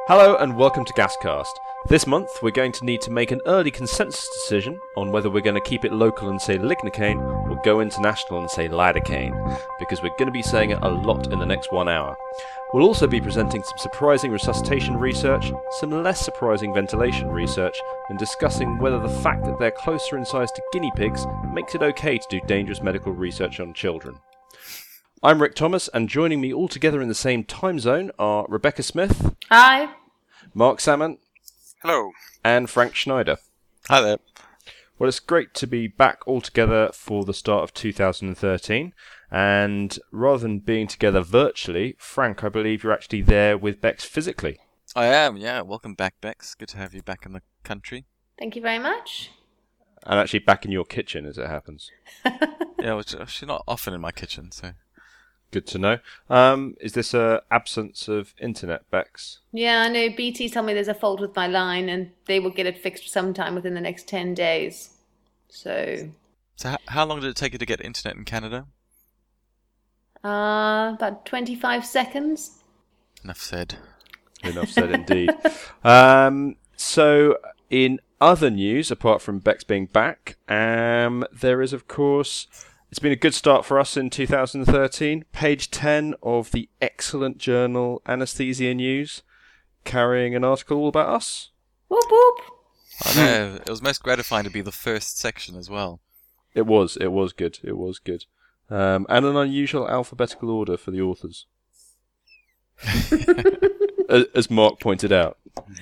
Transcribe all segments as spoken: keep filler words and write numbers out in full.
Hello and welcome to Gascast. This month we're going to need to make an early consensus decision on whether we're going to keep it local and say lignocaine or go international and say lidocaine, because we're going to be saying it a lot in the next one hour. We'll also be presenting some surprising resuscitation research, some less surprising ventilation research, and discussing whether the fact that they're closer in size to guinea pigs makes it okay to do dangerous medical research on children. I'm Rick Thomas, and joining me all together in the same time zone are Rebecca Smith. Hi. Mark Salmon. Hello. And Frank Schneider. Hi there. Well, it's great to be back all together for the start of two thousand thirteen. And rather than being together virtually, Frank, I believe you're actually there with Bex physically. I am, yeah. Welcome back, Bex. Good to have you back in the country. Thank you very much. And actually back in your kitchen, as it happens. Yeah, which, she's not often in my kitchen, so... Good to know. Um, is this a absence of internet, Bex? Yeah, I know. B T told me there's a fault with my line and they will get it fixed sometime within the next ten days. So... So h- how long did it take you to get internet in Canada? Uh, about twenty-five seconds. Enough said. Enough said, indeed. Um, so, in other news, apart from Bex being back, um, there is, of course... It's been a good start for us in two thousand thirteen. Page ten of the excellent journal Anesthesia News, carrying an article all about us. Whoop whoop. I know. It was most gratifying to be the first section as well. It was. It was good. It was good. Um, and an unusual alphabetical order for the authors. as, as Mark pointed out.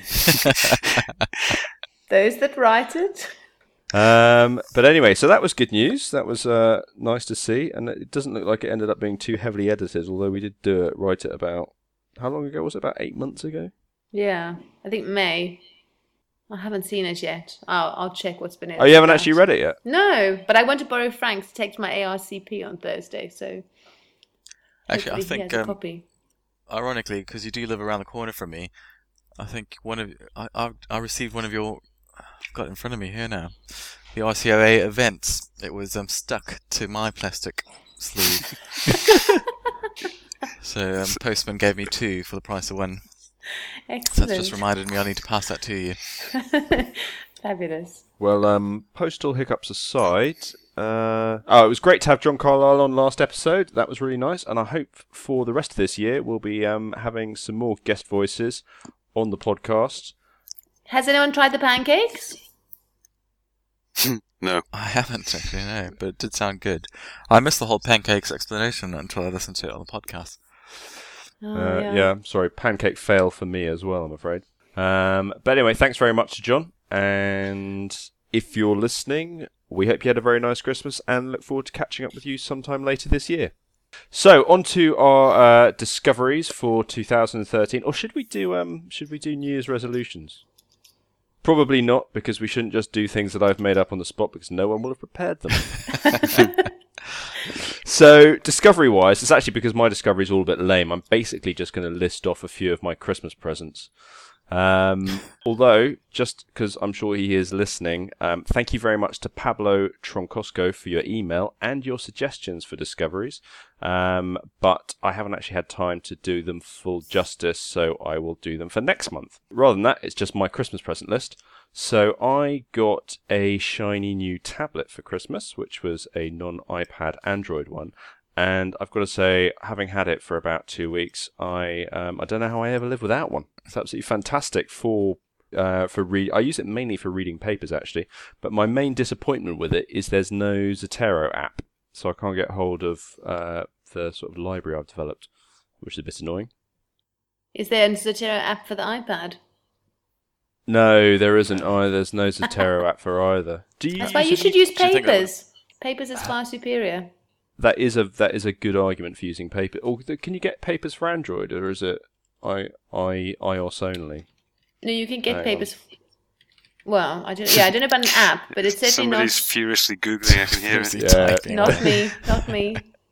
Those that write it. Um, but anyway, so that was good news. That was uh, nice to see, and it doesn't look like it ended up being too heavily edited. Although we did do it, write it about how long ago was it? About eight months ago. Yeah, I think May. I haven't seen it yet. I'll I'll check what's been. Oh, you haven't actually read it yet? No, but I want to borrow Frank's to take to my A R C P on Thursday. So Actually, I he think, has a um, copy. ironically, because you do live around the corner from me, I think one of I I, I received one of your. I've got it in front of me here now. The R C O A events. It was um, stuck to my plastic sleeve. So um, postman gave me two for the price of one. Excellent. So that's just reminded me I need to pass that to you. Fabulous. Well, um, postal hiccups aside, uh, oh, it was great to have John Carlisle on last episode. That was really nice, and I hope for the rest of this year we'll be um, having some more guest voices on the podcast. Has anyone tried the pancakes? No. I haven't actually, no, but it did sound good. I missed the whole pancakes explanation until I listened to it on the podcast. Oh, Uh, yeah. yeah, sorry, pancake fail for me as well, I'm afraid. Um, but anyway, thanks very much to John. And if you're listening, we hope you had a very nice Christmas and look forward to catching up with you sometime later this year. So, on to our uh, discoveries for two thousand thirteen. Or should we do um, should we do New Year's resolutions? Probably not, because we shouldn't just do things that I've made up on the spot, because no one will have prepared them. So, discovery-wise, it's actually because my discovery is all a bit lame. I'm basically just going to list off a few of my Christmas presents. Um, although, just because I'm sure he is listening, um, thank you very much to Pablo Troncosco for your email and your suggestions for discoveries. Um, but I haven't actually had time to do them full justice, so I will do them for next month. Rather than that, it's just my Christmas present list. So I got a shiny new tablet for Christmas, which was a non-iPad Android one. And I've got to say, having had it for about two weeks, I um, I don't know how I ever live without one. It's absolutely fantastic for uh, for read. I use it mainly for reading papers, actually. But my main disappointment with it is there's no Zotero app, so I can't get hold of uh, the sort of library I've developed, which is a bit annoying. Is there a Zotero app for the iPad? No, there isn't either. There's no Zotero app for either. Do you? That's why use you it? should use do you think Papers. Papers is far superior. That is a that is a good argument for using paper. Or can you get Papers for Android, or is it i i iOS only? No, you can get Hang Papers. Well, I don't. Yeah, I don't know about an app, but it's certainly Somebody's not. furiously googling. I can hear it. Seriously Yeah. typing. Not me. Not me.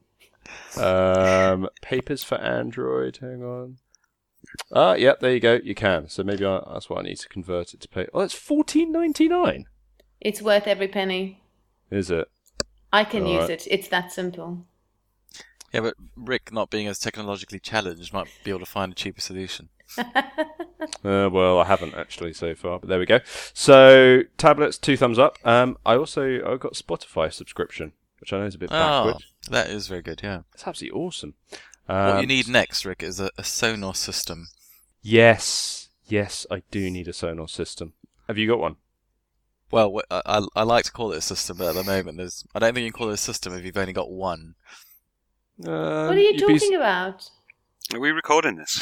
Um, Papers for Android. Hang on. Ah, yeah, there you go. You can. So maybe I, that's what I need to convert it to pay. Oh, it's fourteen ninety nine. It's worth every penny. Is it? I can All use right. it. It's that simple. Yeah, but Rick, not being as technologically challenged, might be able to find a cheaper solution. Uh, well, I haven't actually so far, but there we go. So tablets, two thumbs up. Um, I also I got Spotify subscription, which I know is a bit Oh, backward. that is very good, yeah. It's absolutely awesome. What Um, you need next, Rick, is a, a Sonos system. Yes, yes, I do need a Sonos system. Have you got one? Well, wh- I, I, I like to call it a system, but at the moment, there's. I don't think you can call it a system if you've only got one. Um, What are you you'd be talking about? Are we recording this?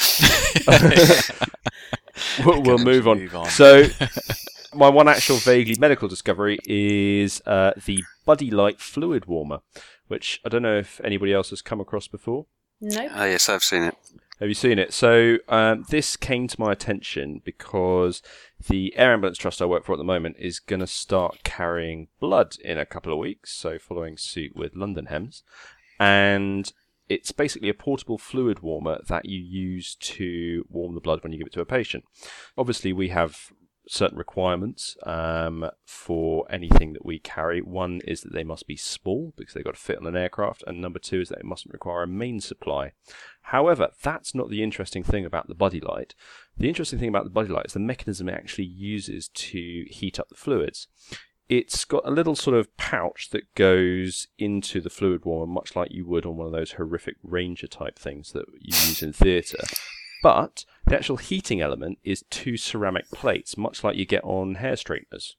we'll, we'll Okay, move on. move on. So, my one actual vaguely medical discovery is uh, the Buddy Light fluid warmer, which I don't know if anybody else has come across before. Nope. Ah, yes, I've seen it. Have you seen it? So, um, this came to my attention because the Air Ambulance Trust I work for at the moment is going to start carrying blood in a couple of weeks, so following suit with London Hems. And it's basically a portable fluid warmer that you use to warm the blood when you give it to a patient. Obviously, we have certain requirements um, for anything that we carry. One is that they must be small because they've got to fit on an aircraft, and number two is that it mustn't require a main supply. However, that's not the interesting thing about the Buddy Light. The interesting thing about the Buddy Light is the mechanism it actually uses to heat up the fluids. It's got a little sort of pouch that goes into the fluid warmer, much like you would on one of those horrific Ranger type things that you use in theatre. But the actual heating element is two ceramic plates, much like you get on hair straighteners.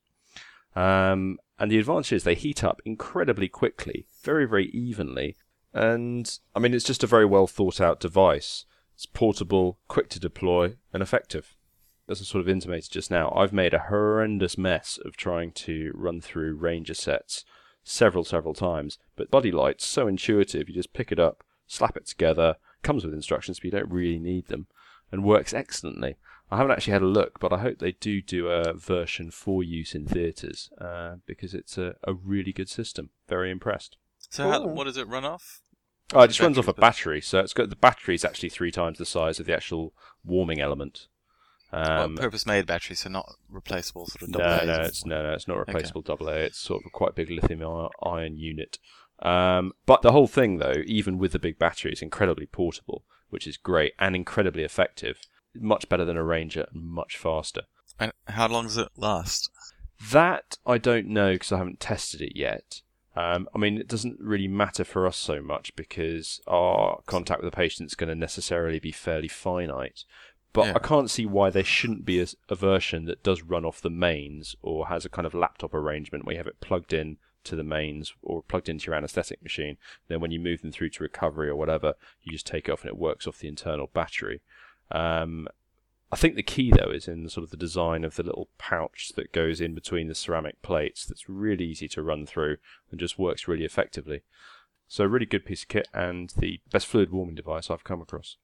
Um, and the advantage is they heat up incredibly quickly, very, very evenly. And, I mean, it's just a very well thought out device. It's portable, quick to deploy, and effective. As I sort of intimated just now, I've made a horrendous mess of trying to run through Ranger sets several, several times. But Buddy Light's so intuitive, you just pick it up, slap it together, comes with instructions, but you don't really need them, and works excellently. I haven't actually had a look, but I hope they do do a version for use in theatres, uh, because it's a, a really good system. Very impressed. So, how, Cool. what does it run off? Oh, it just runs off a Battery, but- battery, so it's got the battery's actually three times the size of the actual warming element. Um, well, purpose-made battery, so not replaceable, sort of double no, A's no, or it's something. no, no, it's not replaceable double A. It's sort of a quite big lithium-ion unit. Um, but the whole thing, though, even with the big battery, is incredibly portable, which is great and incredibly effective. Much better than a Ranger and much faster. And how long does it last? That I don't know because I haven't tested it yet. Um, I mean, it doesn't really matter for us so much because our contact with the patient is going to necessarily be fairly finite. But Yeah. I can't see why there shouldn't be a, a version that does run off the mains or has a kind of laptop arrangement where you have it plugged in to the mains or plugged into your anaesthetic machine. Then when you move them through to recovery or whatever, you just take it off and it works off the internal battery. Um, I think the key, though, is in sort of the design of the little pouch that goes in between the ceramic plates that's really easy to run through and just works really effectively. So a really good piece of kit and the best fluid warming device I've come across.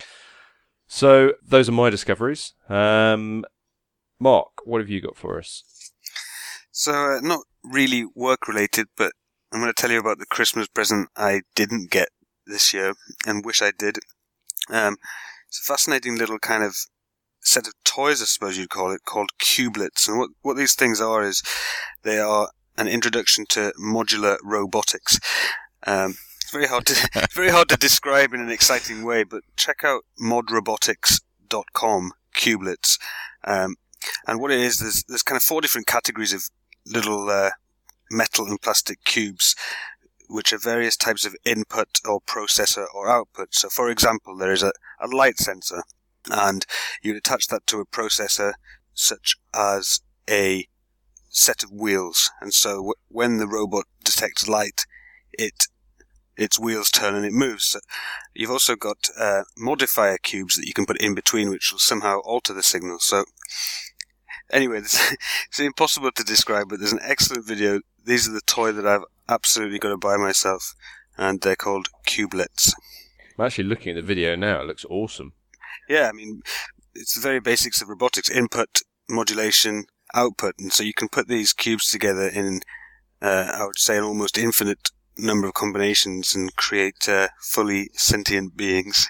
So those are my discoveries. Um, Mark, what have you got for us? So, uh, not really work-related, but I'm going to tell you about the Christmas present I didn't get this year and wish I did. Um, it's a fascinating little kind of set of toys, I suppose you'd call it, called Cubelets. And what, what these things are is they are an introduction to modular robotics. Um, it's very hard to it's very hard to describe in an exciting way, but check out mod robotics dot com Cubelets. Um, and what it is, there's there's kind of four different categories of little uh, metal and plastic cubes, which are various types of input or processor or output. So, for example, there is a, a light sensor, and you'd attach that to a processor such as a set of wheels. And so w- when the robot detects light, it its wheels turn and it moves. So you've also got uh, modifier cubes that you can put in between, which will somehow alter the signal. So anyway, this, it's impossible to describe, but there's an excellent video. These are the toy that I've absolutely got to buy myself, and they're called Cubelets. I'm actually looking at the video now. It looks awesome. Yeah, I mean, it's the very basics of robotics: input, modulation, output, and so you can put these cubes together in, uh, I would say, an almost infinite number of combinations and create uh, fully sentient beings.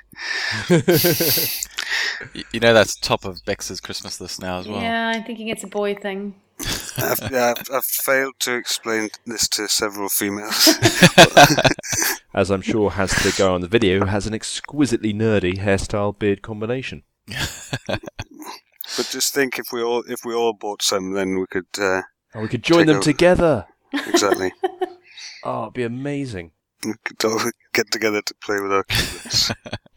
Y- You know that's top of Bex's Christmas list now as well. Yeah, I'm thinking it's a boy thing. I've, yeah, I've, I've failed to explain this to several females. As I'm sure has the guy on the video, who has an exquisitely nerdy hairstyle beard combination. But just think, if we all if we all bought some, then we could. Uh, Oh, we could join Take them over. together. exactly. Oh, it'd be amazing. We could all get together to play with our cublets.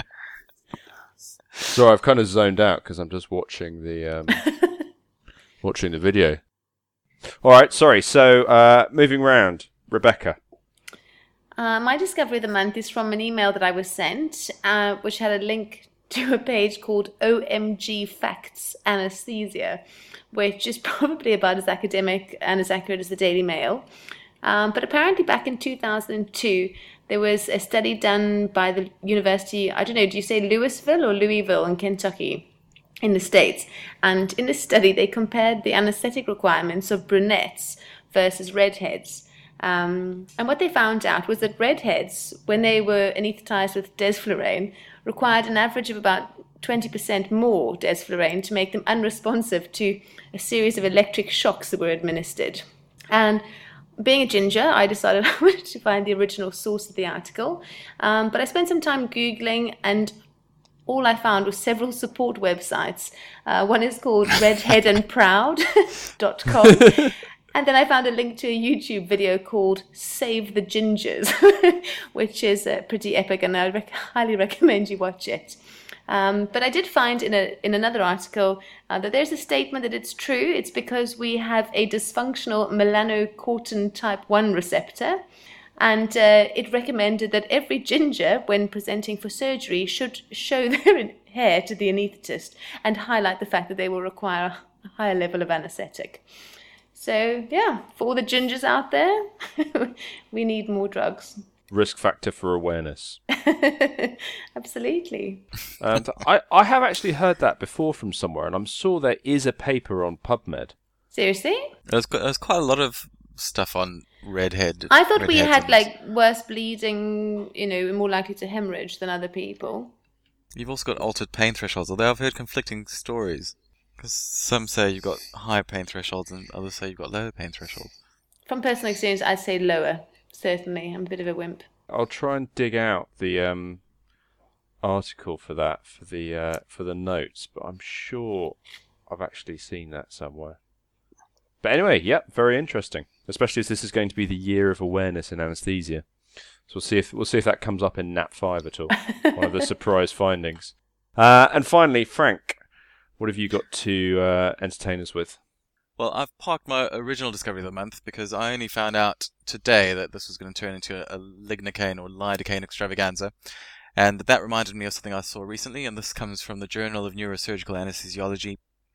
So I've kind of zoned out because I'm just watching the um, watching the video. All right, sorry. So uh, moving round, Rebecca. Uh, my discovery of the month is from an email that I was sent, uh, which had a link to a page called O M G Facts Anesthesia, which is probably about as academic and as accurate as the Daily Mail. Um, but apparently back in two thousand two, there was a study done by the university, I don't know, do you say Louisville or Louisville in Kentucky, in the States? And in this study, they compared the anesthetic requirements of brunettes versus redheads. Um, and what they found out was that redheads, when they were anesthetized with desflurane, required an average of about twenty percent more desflurane to make them unresponsive to a series of electric shocks that were administered. And being a ginger, I decided I wanted to find the original source of the article. Um, but I spent some time Googling, and all I found was several support websites. Uh, one is called redhead and proud dot com. And then I found a link to a YouTube video called Save the Gingers, which is uh, pretty epic, and I rec- highly recommend you watch it. Um, but I did find in a in another article uh, that there's a statement that it's true. It's because we have a dysfunctional melanocortin type one receptor. And uh, it recommended that every ginger, when presenting for surgery, should show their hair to the anaesthetist and highlight the fact that they will require a higher level of anesthetic. So, yeah, for all the gingers out there, we need more drugs. Risk factor for awareness. Absolutely. Um, I, I have actually heard that before from somewhere, and I'm sure there is a paper on PubMed. Seriously? There's, there's quite a lot of stuff on redhead. I thought we redheads had, and- like, worse bleeding, you know, more likely to hemorrhage than other people. You've also got altered pain thresholds, although I've heard conflicting stories. Because some say you've got higher pain thresholds and others say you've got lower pain thresholds. From personal experience, I'd say lower, certainly. I'm a bit of a wimp. I'll try and dig out the um, article for that for the uh, for the notes, but I'm sure I've actually seen that somewhere. But anyway, yep, very interesting. Especially as this is going to be the year of awareness in anaesthesia, so we'll see if we'll see if that comes up in N A P five at all. One of the surprise findings. Uh, and finally, Frank, what have you got to uh, entertain us with? Well, I've parked my original discovery of the month because I only found out today that this was going to turn into a lignocaine or lidocaine extravaganza. And that reminded me of something I saw recently, and this comes from the Journal of Neurosurgical Anesthesiology.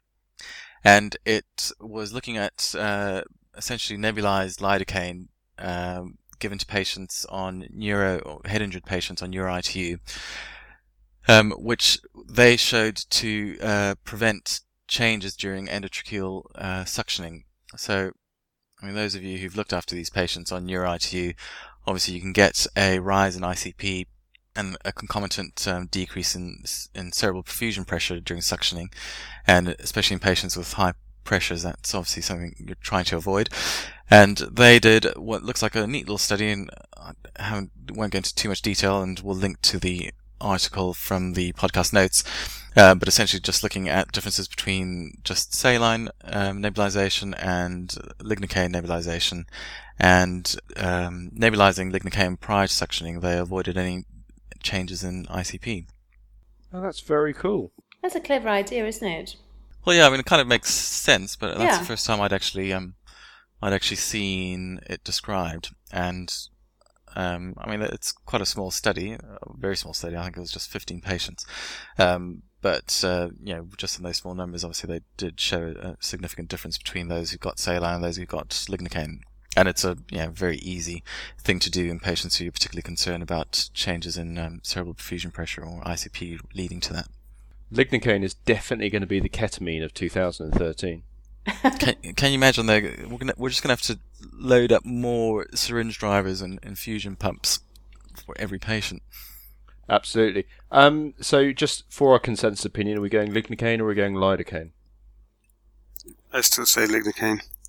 And it was looking at uh, essentially nebulized lidocaine um, given to patients on neuro, or head-injured patients on neuro I T U, um, which they showed to uh, prevent changes during endotracheal uh, suctioning. So, I mean, those of you who've looked after these patients on neuro I T U, obviously you can get a rise in I C P and a concomitant um, decrease in in cerebral perfusion pressure during suctioning, and especially in patients with high pressures, that's obviously something you're trying to avoid. And they did what looks like a neat little study, and I haven't, won't go into too much detail, and we'll link to the article from the podcast notes, uh, but essentially just looking at differences between just saline um, nebulization and lignocaine nebulization, and um, nebulizing lignocaine prior to suctioning, they avoided any changes in I C P. Oh, that's very cool. That's a clever idea, isn't it? Well, yeah, I mean, it kind of makes sense, but that's Yeah. the first time I'd actually um, I'd actually seen it described, and Um, I mean, it's quite a small study, a very small study. I think it was just fifteen patients. Um, but, uh, you know, just in those small numbers, obviously they did show a significant difference between those who got saline and those who got lignocaine. And it's a you know, very easy thing to do in patients who are particularly concerned about changes in um, cerebral perfusion pressure or I C P leading to that. Lignocaine is definitely going to be the ketamine of two thousand thirteen. Can, can you imagine they're, we're, gonna, we're just going to have to load up more syringe drivers and infusion pumps for every patient? Absolutely. Um, so just for our consensus opinion, are we going lignocaine or are we going lidocaine? I still say lignocaine.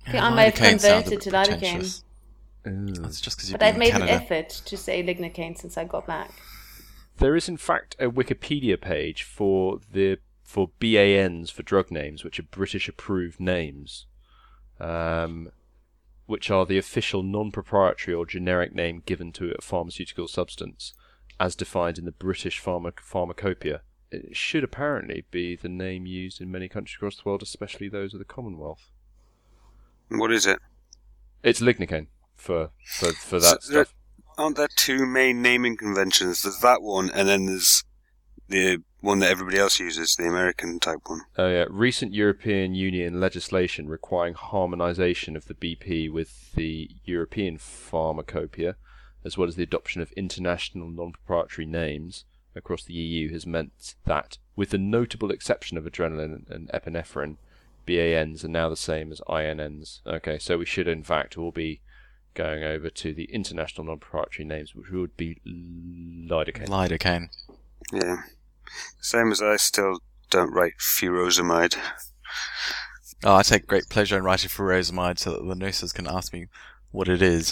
I think I may have Lidocaine sounds a converted bit to lidocaine. pretentious. Ooh. That's just because you've But I've been in made an Canada. effort to say lignocaine since I got back. There is, in fact, a Wikipedia page for the for B A Ns for drug names, which are British-approved names, um, which are the official non-proprietary or generic name given to a pharmaceutical substance, as defined in the British Pharma- Pharmacopoeia. It should apparently be the name used in many countries across the world, especially those of the Commonwealth. What is it? It's lignocaine for for, for that So there- stuff. Aren't there two main naming conventions? There's that one, and then there's the one that everybody else uses, the American type one. Oh yeah, recent European Union legislation requiring harmonisation of the B P with the European Pharmacopoeia, as well as the adoption of international non-proprietary names across the E U, has meant that, with the notable exception of adrenaline and epinephrine, B A Ns are now the same as I N Ns. Okay, so we should in fact all be going over to the international non-proprietary names, which would be lidocaine. Lidocaine. Yeah. Same as I still don't write furosemide. Oh, I take great pleasure in writing furosemide so that the nurses can ask me what it is.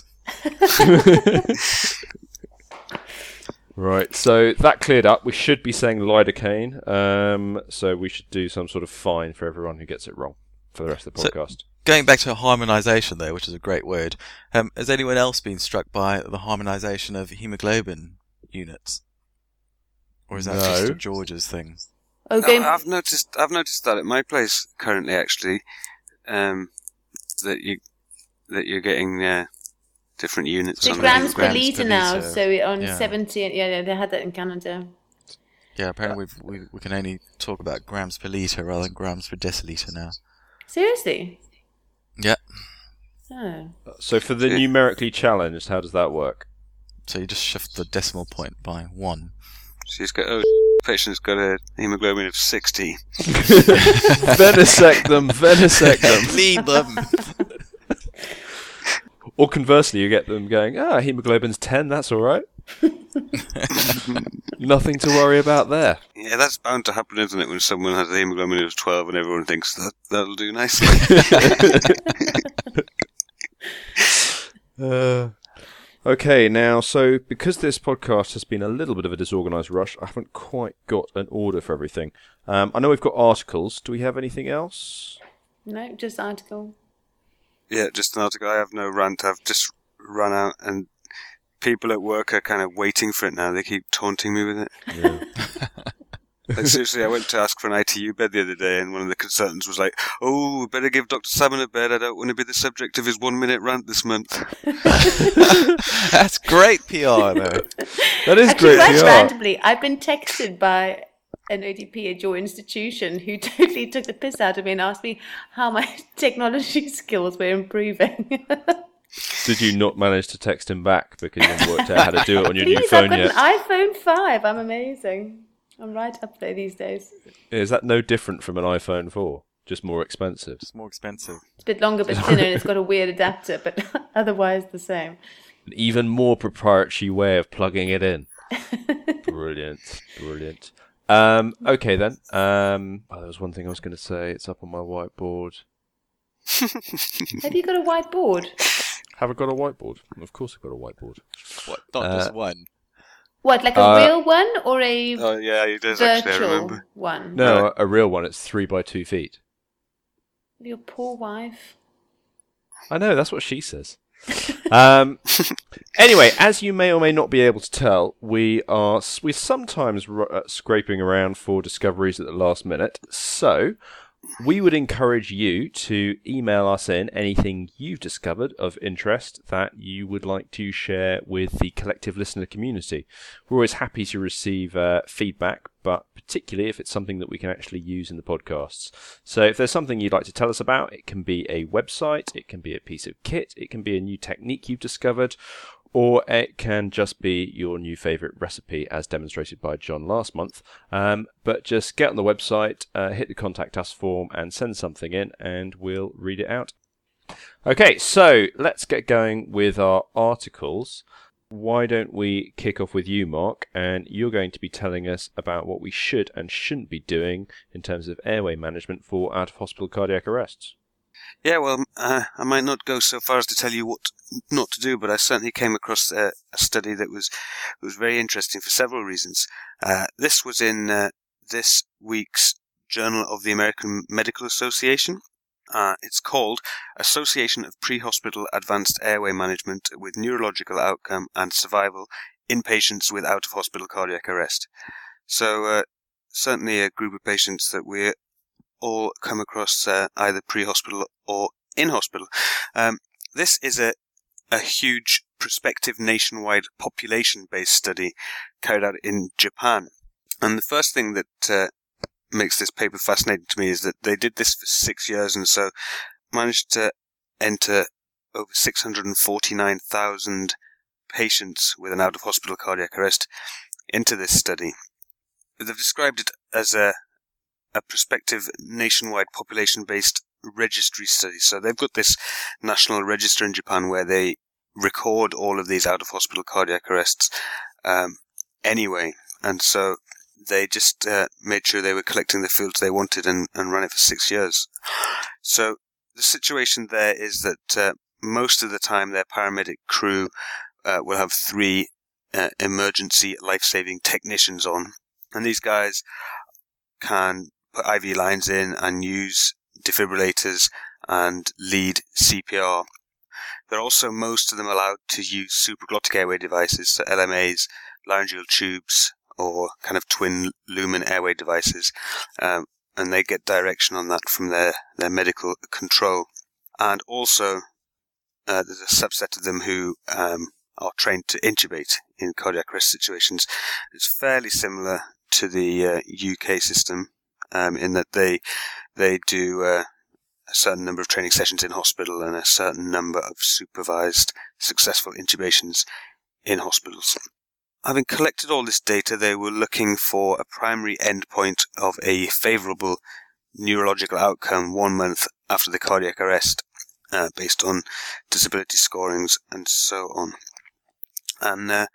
Right, so that cleared up. We should be saying lidocaine, um, so we should do some sort of fine for everyone who gets it wrong for the rest of the So- podcast. Going back to harmonisation there, which is a great word, um, has anyone else been struck by the harmonisation of haemoglobin units? Or is that just No. a George's thing? Okay. No, I've noticed. I've noticed that at my place currently, actually, um, that you that you're getting uh, different units So on grams the per grams litre per now, litre. so on Yeah. seventy, yeah, yeah, they had that in Canada. Yeah, apparently we've, we we can only talk about grams per litre rather than grams per decilitre now. Seriously? Yeah. Oh. So for the Yeah. numerically challenged, how does that work? So you just shift the decimal point by one. She's got oh, patient's got a hemoglobin of sixty. Venisect them, venisect them. Lead them! Or conversely, you get them going, ah, hemoglobin's ten, that's alright. Nothing to worry about there. Yeah, that's bound to happen, isn't it? When someone has a hemoglobin of twelve and everyone thinks that that'll do nicely. Uh, okay, now, so because this podcast has been a little bit of a disorganised rush, I haven't quite got an order for everything. Um, I know we've got articles. Do we have anything else? No, just article. Yeah, just an article. I have no rant. I've just run out, and people at work are kind of waiting for it now. They keep taunting me with it. Yeah. Like, seriously, I went to ask for an I T U bed the other day, and one of the consultants was like, "Oh, we better give Doctor Salmon a bed. I don't want to be the subject of his one-minute rant this month." That's great P R, though. That is Actually, great quite P R. randomly, I've been texted by an O D P at your institution who totally took the piss out of me and asked me how my technology skills were improving. Did you not manage to text him back because you haven't worked out how to do it on your new Please, phone I've got yet? an iPhone five. I'm amazing. I'm right up there these days. Is that no different from an iPhone four? Just more expensive? It's more expensive. It's a bit longer but thinner and it's got a weird adapter, but otherwise the same. An even more proprietary way of plugging it in. Brilliant, brilliant. Um, okay then. Um, oh, there was one thing I was going to say. It's up on my whiteboard. Have you got a whiteboard? Have I got a whiteboard? Of course I've got a whiteboard. What? Not Uh, just one. What, like a Uh, real one or a Oh yeah, he does actually. I virtual remember. one? No, a, a real one. It's three by two feet. Your poor wife. I know, that's what she says. um, anyway, as you may or may not be able to tell, we are we're sometimes r- uh, scraping around for discoveries at the last minute. So we would encourage you to email us in anything you've discovered of interest that you would like to share with the collective listener community. We're always happy to receive uh, feedback, but particularly if it's something that we can actually use in the podcasts. So if there's something you'd like to tell us about, it can be a website, it can be a piece of kit, it can be a new technique you've discovered, or it can just be your new favourite recipe as demonstrated by John last month. Um, but just get on the website, uh, hit the contact us form and send something in and we'll read it out. Okay, so let's get going with our articles. Why don't we kick off with you, Mark, and you're going to be telling us about what we should and shouldn't be doing in terms of airway management for out-of-hospital cardiac arrests. Yeah, well, uh, I might not go so far as to tell you what not to do, but I certainly came across a, a study that was was very interesting for several reasons. Uh, this was in uh, this week's Journal of the American Medical Association. Uh, it's called Association of Pre-Hospital Advanced Airway Management with Neurological Outcome and Survival in Patients with Out-of-Hospital Cardiac Arrest. So uh, certainly a group of patients that we all come across uh, either pre-hospital or in hospital. Um, this is a, a huge prospective nationwide population-based study carried out in Japan. And the first thing that uh, makes this paper fascinating to me is that they did this for six years and so managed to enter over six hundred forty-nine thousand patients with an out-of-hospital cardiac arrest into this study. They've described it as a, a prospective nationwide population-based registry study. So they've got this national register in Japan where they record all of these out-of-hospital cardiac arrests um, anyway. And so they just uh, made sure they were collecting the fields they wanted and, and ran it for six years. So the situation there is that uh, most of the time their paramedic crew uh, will have three uh, emergency life-saving technicians on. And these guys can put I V lines in and use defibrillators and lead C P R. They're also, most of them, allowed to use supraglottic airway devices, so L M As, laryngeal tubes, or kind of twin lumen airway devices, um, and they get direction on that from their, their medical control. And also, uh, there's a subset of them who um, are trained to intubate in cardiac arrest situations. It's fairly similar to the uh, U K system um, in that they they do uh, a certain number of training sessions in hospital and a certain number of supervised successful intubations in hospitals. Having collected all this data, they were looking for a primary endpoint of a favourable neurological outcome one month after the cardiac arrest, uh, based on disability scorings and so on. And uh,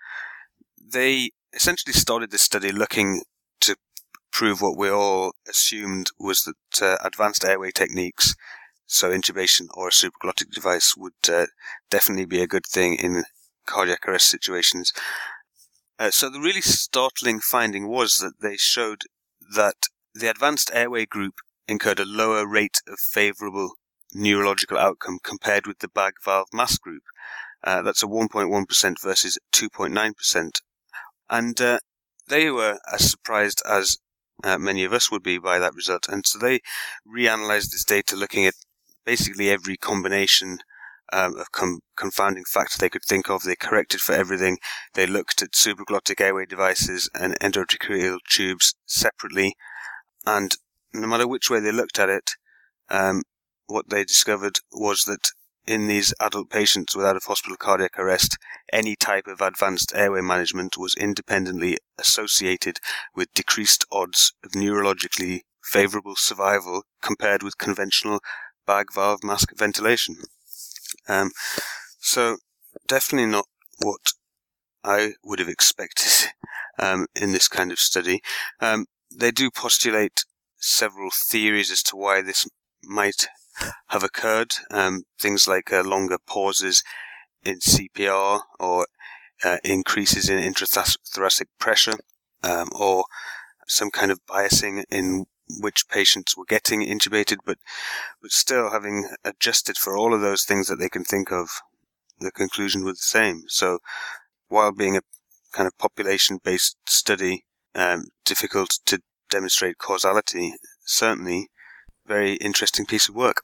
they essentially started this study looking to prove what we all assumed was that uh, advanced airway techniques, so intubation or a supraglottic device, would uh, definitely be a good thing in cardiac arrest situations. Uh, so the really startling finding was that they showed that the advanced airway group incurred a lower rate of favourable neurological outcome compared with the bag valve mask group. Uh, that's a one point one percent versus two point nine percent. And uh, they were as surprised as uh, many of us would be by that result. And so they reanalyzed this data looking at basically every combination Um, of com- confounding factor they could think of. They corrected for everything. They looked at supraglottic airway devices and endotracheal tubes separately, and no matter which way they looked at it, um, what they discovered was that in these adult patients with out-of-hospital cardiac arrest, any type of advanced airway management was independently associated with decreased odds of neurologically favourable survival compared with conventional bag valve mask ventilation. Um, so definitely not what I would have expected um, in this kind of study. Um, they do postulate several theories as to why this might have occurred. Um, things like uh, longer pauses in C P R or uh, increases in intrathoracic pressure, um, or some kind of biasing in which patients were getting intubated, but but still, having adjusted for all of those things that they can think of, the conclusion was the same. So while being a kind of population-based study, um, difficult to demonstrate causality, certainly very interesting piece of work.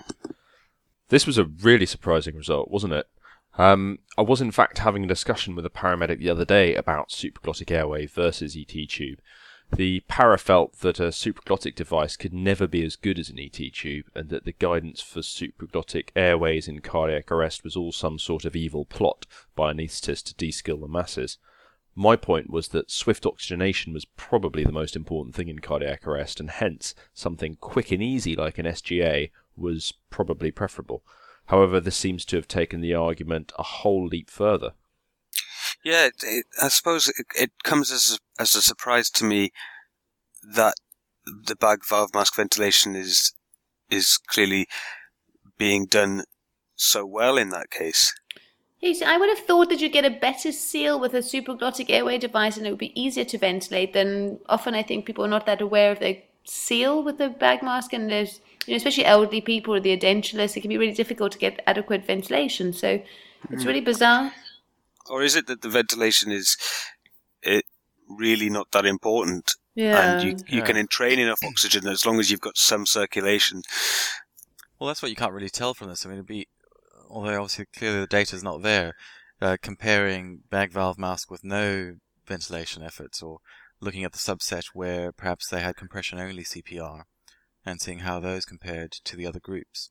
This was a really surprising result, wasn't it? Um, I was in fact having a discussion with a paramedic the other day about supraglottic airway versus E T tube. The para felt that a supraglottic device could never be as good as an E T tube, and that the guidance for supraglottic airways in cardiac arrest was all some sort of evil plot by anaesthetists to de-skill the masses. My point was that swift oxygenation was probably the most important thing in cardiac arrest, and hence something quick and easy like an S G A was probably preferable. However, this seems to have taken the argument a whole leap further. Yeah, it, it, I suppose it, it comes as a, as a surprise to me that the bag valve mask ventilation is is clearly being done so well in that case. Yes, I would have thought that you'd get a better seal with a supraglottic airway device and it would be easier to ventilate than often I think people are not that aware of the seal with the bag mask, and there's, you know, especially elderly people or the edentulous, it can be really difficult to get adequate ventilation. So it's really bizarre. Or is it that the ventilation is it really not that important? Yeah. And you, you Yeah. can entrain enough oxygen as long as you've got some circulation. Well, that's what you can't really tell from this. I mean, it'd be, although obviously clearly the data's not there, uh, comparing bag valve mask with no ventilation efforts, or looking at the subset where perhaps they had compression-only C P R, and seeing how those compared to the other groups.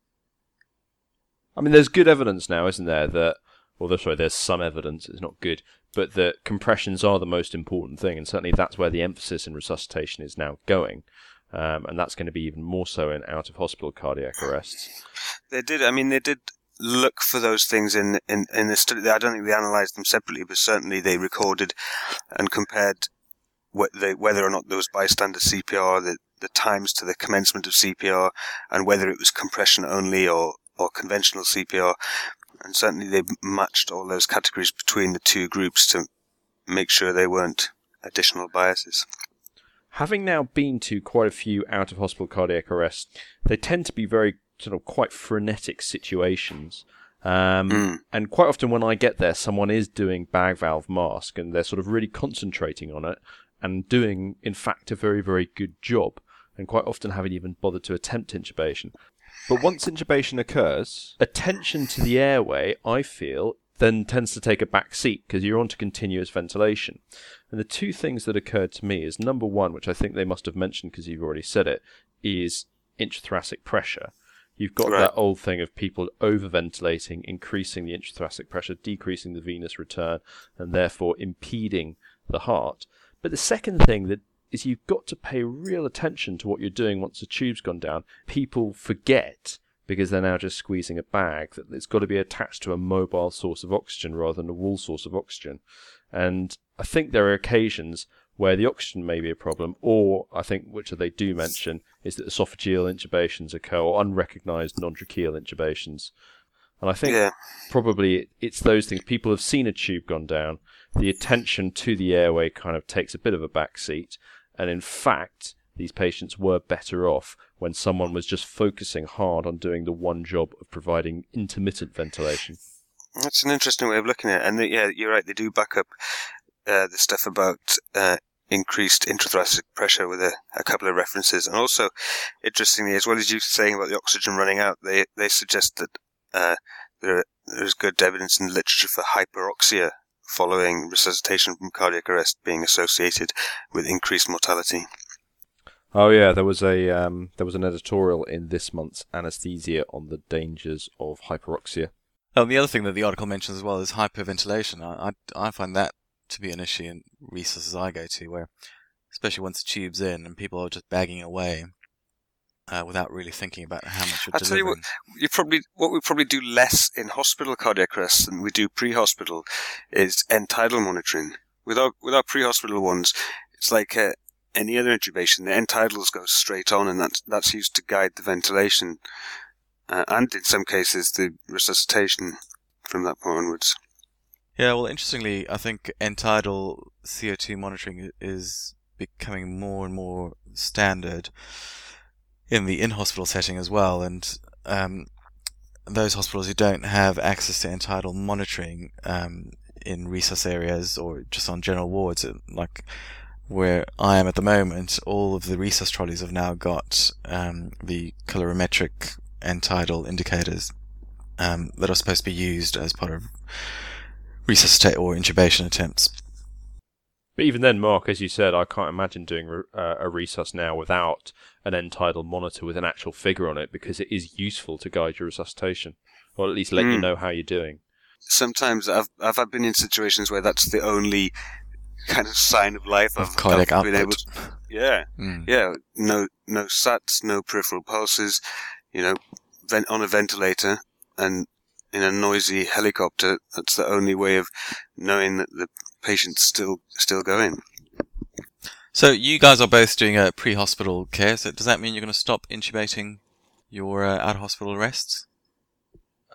I mean, there's good evidence now, isn't there, that, well, sorry, there's some evidence, it's not good, but that compressions are the most important thing, and certainly that's where the emphasis in resuscitation is now going. Um, and that's going to be even more so in out-of-hospital cardiac arrests. They did, I mean, they did look for those things in, in, in the study. I don't think they analysed them separately, but certainly they recorded and compared wh- they, whether or not there was bystander C P R, the, the times to the commencement of C P R, and whether it was compression only or, or conventional C P R. And certainly they matched all those categories between the two groups to make sure they weren't additional biases. Having now been to quite a few out-of-hospital cardiac arrests, they tend to be very sort of quite frenetic situations. Um, Mm. And quite often when I get there, someone is doing bag valve mask and they're sort of really concentrating on it and doing, in fact, a very, very good job, and quite often haven't even bothered to attempt intubation. But once intubation occurs, attention to the airway, I feel, then tends to take a back seat because you're on to continuous ventilation. And the two things that occurred to me is, number one, which I think they must have mentioned because you've already said it, is intrathoracic pressure. You've got Right. that old thing of people over-ventilating, increasing the intrathoracic pressure, decreasing the venous return, and therefore impeding the heart. But the second thing that is you've got to pay real attention to what you're doing once the tube's gone down. People forget, because they're now just squeezing a bag, that it's got to be attached to a mobile source of oxygen rather than a wall source of oxygen. And I think there are occasions where the oxygen may be a problem, or I think, which they do mention, is that esophageal intubations occur, or unrecognised non-tracheal intubations. And I think Yeah. probably it's those things. People have seen a tube gone down, the attention to the airway kind of takes a bit of a back seat, and in fact, these patients were better off when someone was just focusing hard on doing the one job of providing intermittent ventilation. That's an interesting way of looking at it. And the, yeah, you're right, they do back up uh, the stuff about uh, increased intrathoracic pressure with a, a couple of references. And also, interestingly, as well as you saying about the oxygen running out, they, they suggest that uh, there there's good evidence in the literature for hyperoxia following resuscitation from cardiac arrest being associated with increased mortality. Oh yeah, there was a um, there was an editorial in this month's Anesthesia on the dangers of hyperoxia. Oh, the other thing that the article mentions as well is hyperventilation. I, I, I find that to be an issue in resuscitators I go to, where, especially once the tube's in and people are just bagging away uh, without really thinking about how much you're I'll tell you what, delivering. you probably what we probably do less in hospital cardiac arrest than we do pre-hospital is end-tidal monitoring. With our with our pre-hospital ones, it's like uh, any other intubation. The end-tidals go straight on, and that's that's used to guide the ventilation, uh, and in some cases the resuscitation from that point onwards. Yeah, well, interestingly, I think end-tidal C O two monitoring is becoming more and more standard in the in-hospital setting as well, and um, those hospitals who don't have access to end-tidal monitoring um, in resus areas or just on general wards, like where I am at the moment, all of the resus trolleys have now got um, the colorimetric end-tidal indicators um, that are supposed to be used as part of resuscitate or intubation attempts. But even then, Mark, as you said, I can't imagine doing uh, a resus now without an end-tidal monitor with an actual figure on it, because it is useful to guide your resuscitation, or at least let Mm. you know how you're doing. Sometimes I've I've I've been in situations where that's the only kind of sign of life Of I've, cardiac I've been output. able to, yeah, Mm. yeah, no no sats, no peripheral pulses, you know, vent on a ventilator and in a noisy helicopter. That's the only way of knowing that the patient's still still going. So you guys are both doing a pre-hospital care. So does that mean you're going to stop intubating your uh, out-of-hospital arrests?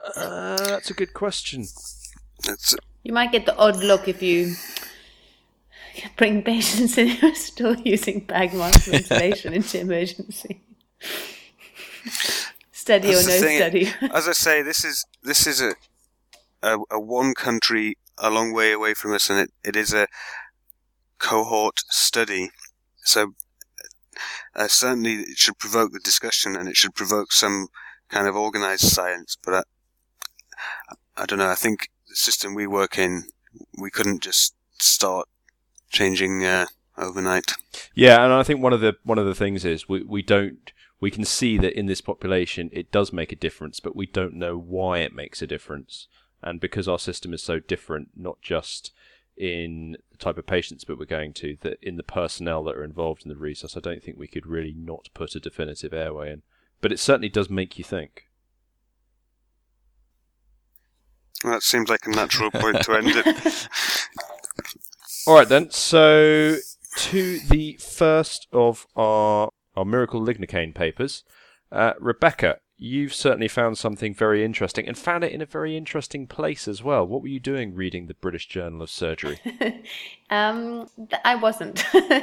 Uh, that's a good question. That's You might get the odd look if you bring patients in who are still using bag mask ventilation into emergency. Study That's or the no thing. study. As I say, this is this is a, a a one country a long way away from us, and it, it is a cohort study. So uh, certainly it should provoke the discussion, and it should provoke some kind of organised science. But I, I don't know. I think the system we work in, we couldn't just start changing uh, overnight. Yeah, and I think one of the one of the things is we, we don't we can see that in this population it does make a difference, but we don't know why it makes a difference. And because our system is so different, not just in the type of patients but we're going to, that in the personnel that are involved in the resus, I don't think we could really not put a definitive airway in. But it certainly does make you think. Well, that seems like a natural point to end it. All right then, so to the first of our our Miracle Lignocaine papers. Uh, Rebecca, you've certainly found something very interesting, and found it in a very interesting place as well. What were you doing reading the British Journal of Surgery? um, th- I wasn't.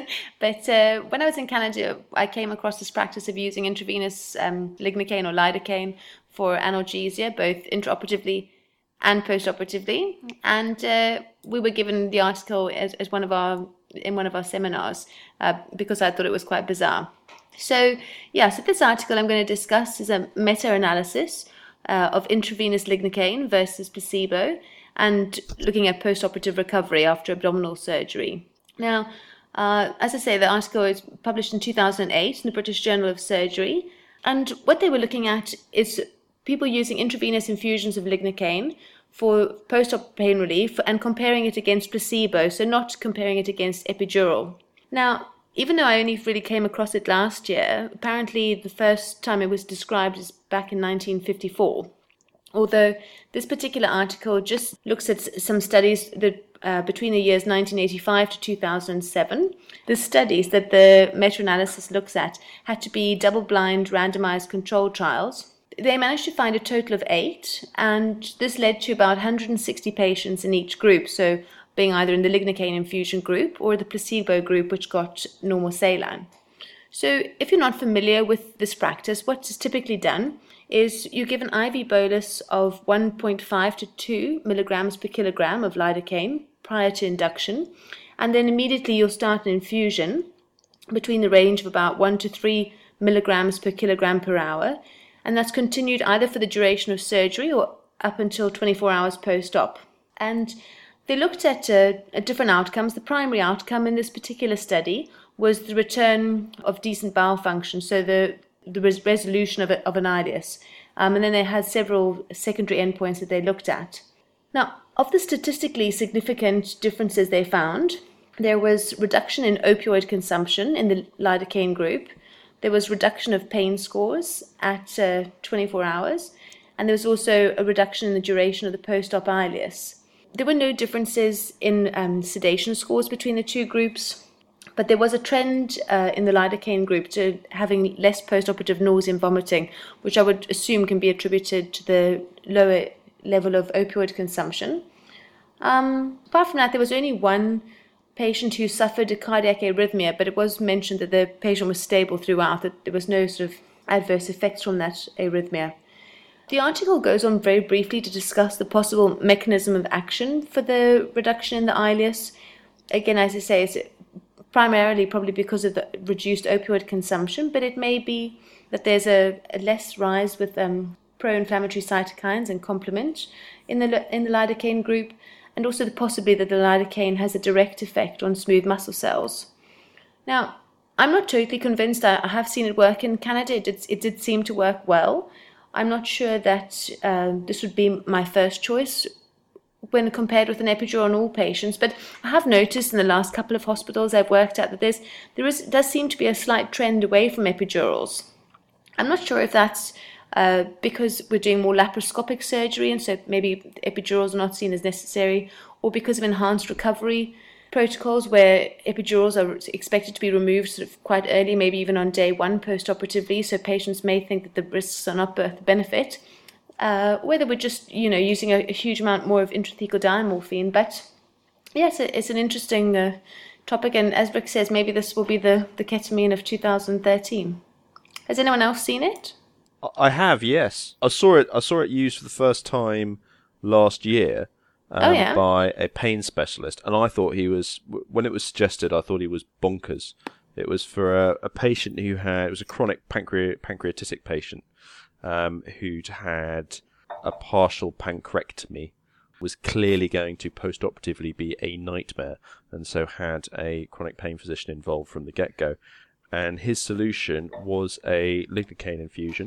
But uh, when I was in Canada, I came across this practice of using intravenous um, lignocaine or lidocaine for analgesia, both intraoperatively and postoperatively. And uh, we were given the article as, as one of our in one of our seminars uh, because I thought it was quite bizarre. So, yeah, so this article I'm going to discuss is a meta-analysis uh, of intravenous lignocaine versus placebo and looking at post-operative recovery after abdominal surgery. Now, uh, as I say, the article is published in two thousand eight in the British Journal of Surgery, and what they were looking at is people using intravenous infusions of lignocaine for post-op pain relief and comparing it against placebo, so not comparing it against epidural. Now, even though I only really came across it last year, apparently the first time it was described is back in nineteen fifty-four. Although this particular article just looks at some studies that uh, between the years nineteen eighty-five to two thousand seven. The studies that the meta-analysis looks at had to be double-blind, randomized controlled trials. They managed to find a total of eight, and this led to about one hundred sixty patients in each group, so being either in the lignocaine infusion group or the placebo group, which got normal saline. So if you're not familiar with this practice, what is typically done is you give an I V bolus of one point five to two milligrams per kilogram of lidocaine prior to induction, and then immediately you'll start an infusion between the range of about one to three milligrams per kilogram per hour, and that's continued either for the duration of surgery or up until twenty-four hours post-op. And they looked at uh, different outcomes. The primary outcome in this particular study was the return of decent bowel function, so the, the res- resolution of, a, of an ileus. Um, and then they had several secondary endpoints that they looked at. Now, of the statistically significant differences they found, there was reduction in opioid consumption in the lidocaine group. There was reduction of pain scores at uh, twenty-four hours, and there was also a reduction in the duration of the post-op ileus. There were no differences in um, sedation scores between the two groups, but there was a trend uh, in the lidocaine group to having less post-operative nausea and vomiting, which I would assume can be attributed to the lower level of opioid consumption. Um, apart from that, there was only one patient who suffered a cardiac arrhythmia, but it was mentioned that the patient was stable throughout, that there was no sort of adverse effects from that arrhythmia. The article goes on very briefly to discuss the possible mechanism of action for the reduction in the ileus. Again, as I say, it's primarily probably because of the reduced opioid consumption, but it may be that there's a, a less rise with um, pro-inflammatory cytokines and complement in the in the lidocaine group, and also the possibility that the lidocaine has a direct effect on smooth muscle cells. Now, I'm not totally convinced. I, I have seen it work in Canada. It did, it did seem to work well. I'm not sure that uh, this would be my first choice when compared with an epidural on all patients, but I have noticed in the last couple of hospitals I've worked at that there's, there is, does seem to be a slight trend away from epidurals. I'm not sure if that's uh, because we're doing more laparoscopic surgery and so maybe epidurals are not seen as necessary, or because of enhanced recovery protocols where epidurals are expected to be removed sort of quite early, maybe even on day one post-operatively, so patients may think that the risks are not worth the benefit. uh, whether we're just, you know, using a, a huge amount more of intrathecal diamorphine. But yes, it, it's an interesting uh, topic, and as Rick says, maybe this will be the, the ketamine of two thousand thirteen. Has anyone else seen it? I have, yes. I saw it. I saw it used for the first time last year um, Oh, yeah? by a pain specialist, and I thought he was. When it was suggested, I thought he was bonkers. It was for a, a patient who had. It was a chronic pancre- pancreatitic patient um, who'd had a partial pancreectomy, was clearly going to post-operatively be a nightmare, and so had a chronic pain physician involved from the get-go. And his solution was a lignocaine infusion.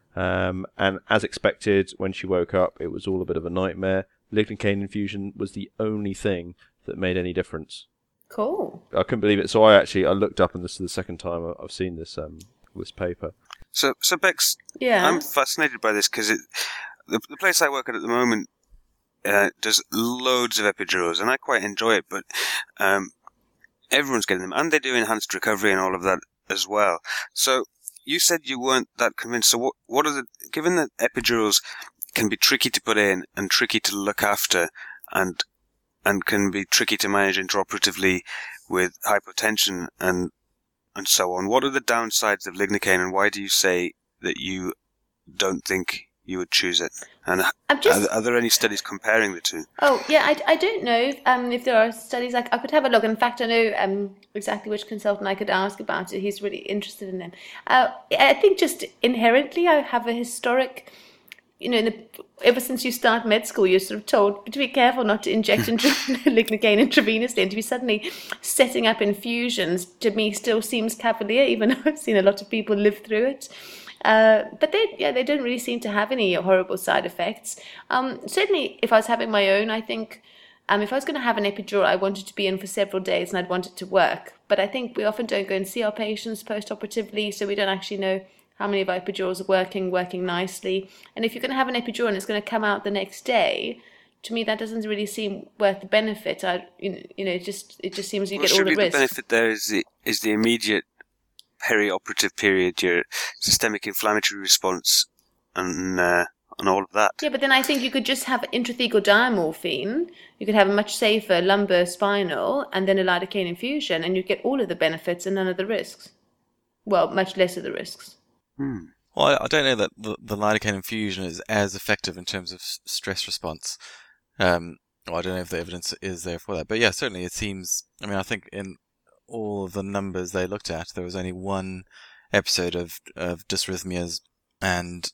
Um, and as expected, when she woke up, it was all a bit of a nightmare. Lignocaine infusion was the only thing that made any difference. Cool. I couldn't believe it. So I actually I looked up, and this is the second time I've seen this um, this paper. So, so Bex, Yeah. I'm fascinated by this because the, the place I work at at the moment uh, does loads of epidurals, and I quite enjoy it. But um, everyone's getting them, and they do enhanced recovery and all of that as well. So you said you weren't that convinced. So what? What are the? Given that epidurals can be tricky to put in and tricky to look after, and and can be tricky to manage intraoperatively with hypotension and and so on. What are the downsides of lignocaine, and why do you say that you don't think you would choose it? And I'm just... are, are there any studies comparing the two? Oh, yeah, I, I don't know um, if there are studies. Like, I could have a look. In fact, I know um, exactly which consultant I could ask about it. He's really interested in them. Uh, I think just inherently I have a historic... You know, in the, ever since you start med school, you're sort of told to be careful not to inject intra- lignocaine intravenously, and to be suddenly setting up infusions, to me, still seems cavalier, even though I've seen a lot of people live through it. Uh, but they, yeah, they don't really seem to have any horrible side effects. Um, certainly, if I was having my own, I think um, if I was going to have an epidural, I wanted to be in for several days, and I'd want it to work. But I think we often don't go and see our patients post-operatively, so we don't actually know how many of our epidurals are working, working nicely. And if you're going to have an epidural and it's going to come out the next day, to me that doesn't really seem worth the benefit. I, you know, you know it just it just seems you well, get all the risk. risk. The benefit there is the is the immediate perioperative period, your systemic inflammatory response, and uh, and all of that. Yeah, but then I think you could just have intrathecal diamorphine. You could have a much safer lumbar spinal, and then a lidocaine infusion, and you get all of the benefits and none of the risks. Well, much less of the risks. Hmm. Well, I I don't know that the, the lidocaine infusion is as effective in terms of s- stress response. Um, well, I don't know if the evidence is there for that, but yeah, certainly it seems. I mean, I think in all of the numbers they looked at, there was only one episode of of dysrhythmias, and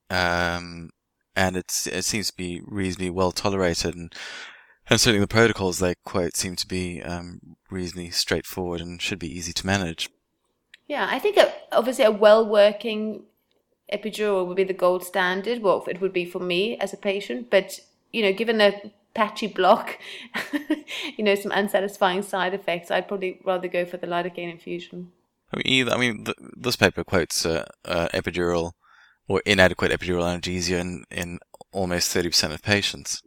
um, and it's it seems to be reasonably well tolerated, and and certainly the protocols they quote seem to be um, reasonably straightforward and should be easy to manage. Yeah, I think a, obviously a well-working epidural would be the gold standard. Well, it would be for me as a patient, but you know, given a patchy block, you know, some unsatisfying side effects, I'd probably rather go for the lidocaine infusion. I mean, either. I mean, th- this paper quotes uh, uh, epidural or inadequate epidural analgesia in, in almost thirty percent of patients.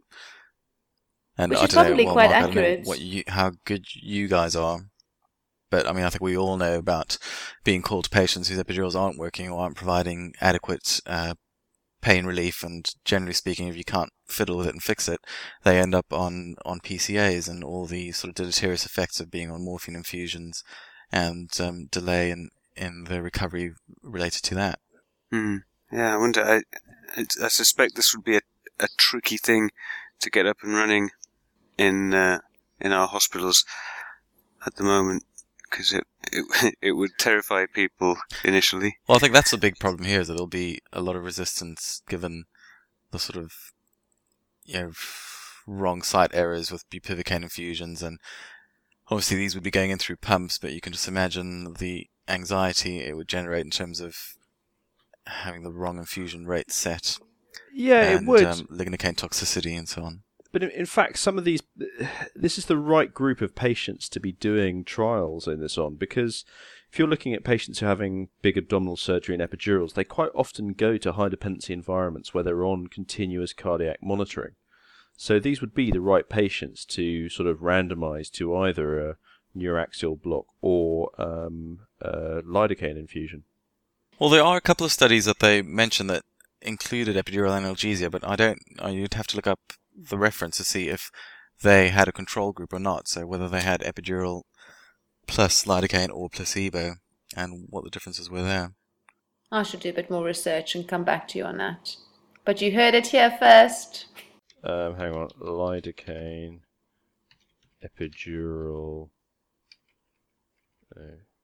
And Which I is don't know, probably well, quite Mark, I don't know accurate. what you, how good you guys are. But, I mean, I think we all know about being called to patients whose epidurals aren't working or aren't providing adequate uh, pain relief. And generally speaking, if you can't fiddle with it and fix it, they end up on, on P C As and all the sort of deleterious effects of being on morphine infusions and um, delay in, in the recovery related to that. Hmm. Yeah, I wonder. I, I suspect this would be a, a tricky thing to get up and running in uh, in our hospitals at the moment, because it, it it would terrify people initially. Well, I think that's the big problem here, is that there'll be a lot of resistance given the sort of, you know, wrong site errors with bupivacaine infusions, and obviously these would be going in through pumps, but you can just imagine the anxiety it would generate in terms of having the wrong infusion rate set. Yeah, and, it would. Um, lignocaine toxicity and so on. But in, in fact, some of these, this is the right group of patients to be doing trials in this on, because if you're looking at patients who are having big abdominal surgery and epidurals, they quite often go to high dependency environments where they're on continuous cardiac monitoring. So these would be the right patients to sort of randomize to either a neuraxial block or um, a lidocaine infusion. Well, there are a couple of studies that they mention that included epidural analgesia, but I don't. I, you'd have to look up the reference to see if they had a control group or not. So whether they had epidural plus lidocaine or placebo, and what the differences were there. I should do a bit more research and come back to you on that. But you heard it here first. Um, hang on. Lidocaine, epidural, uh,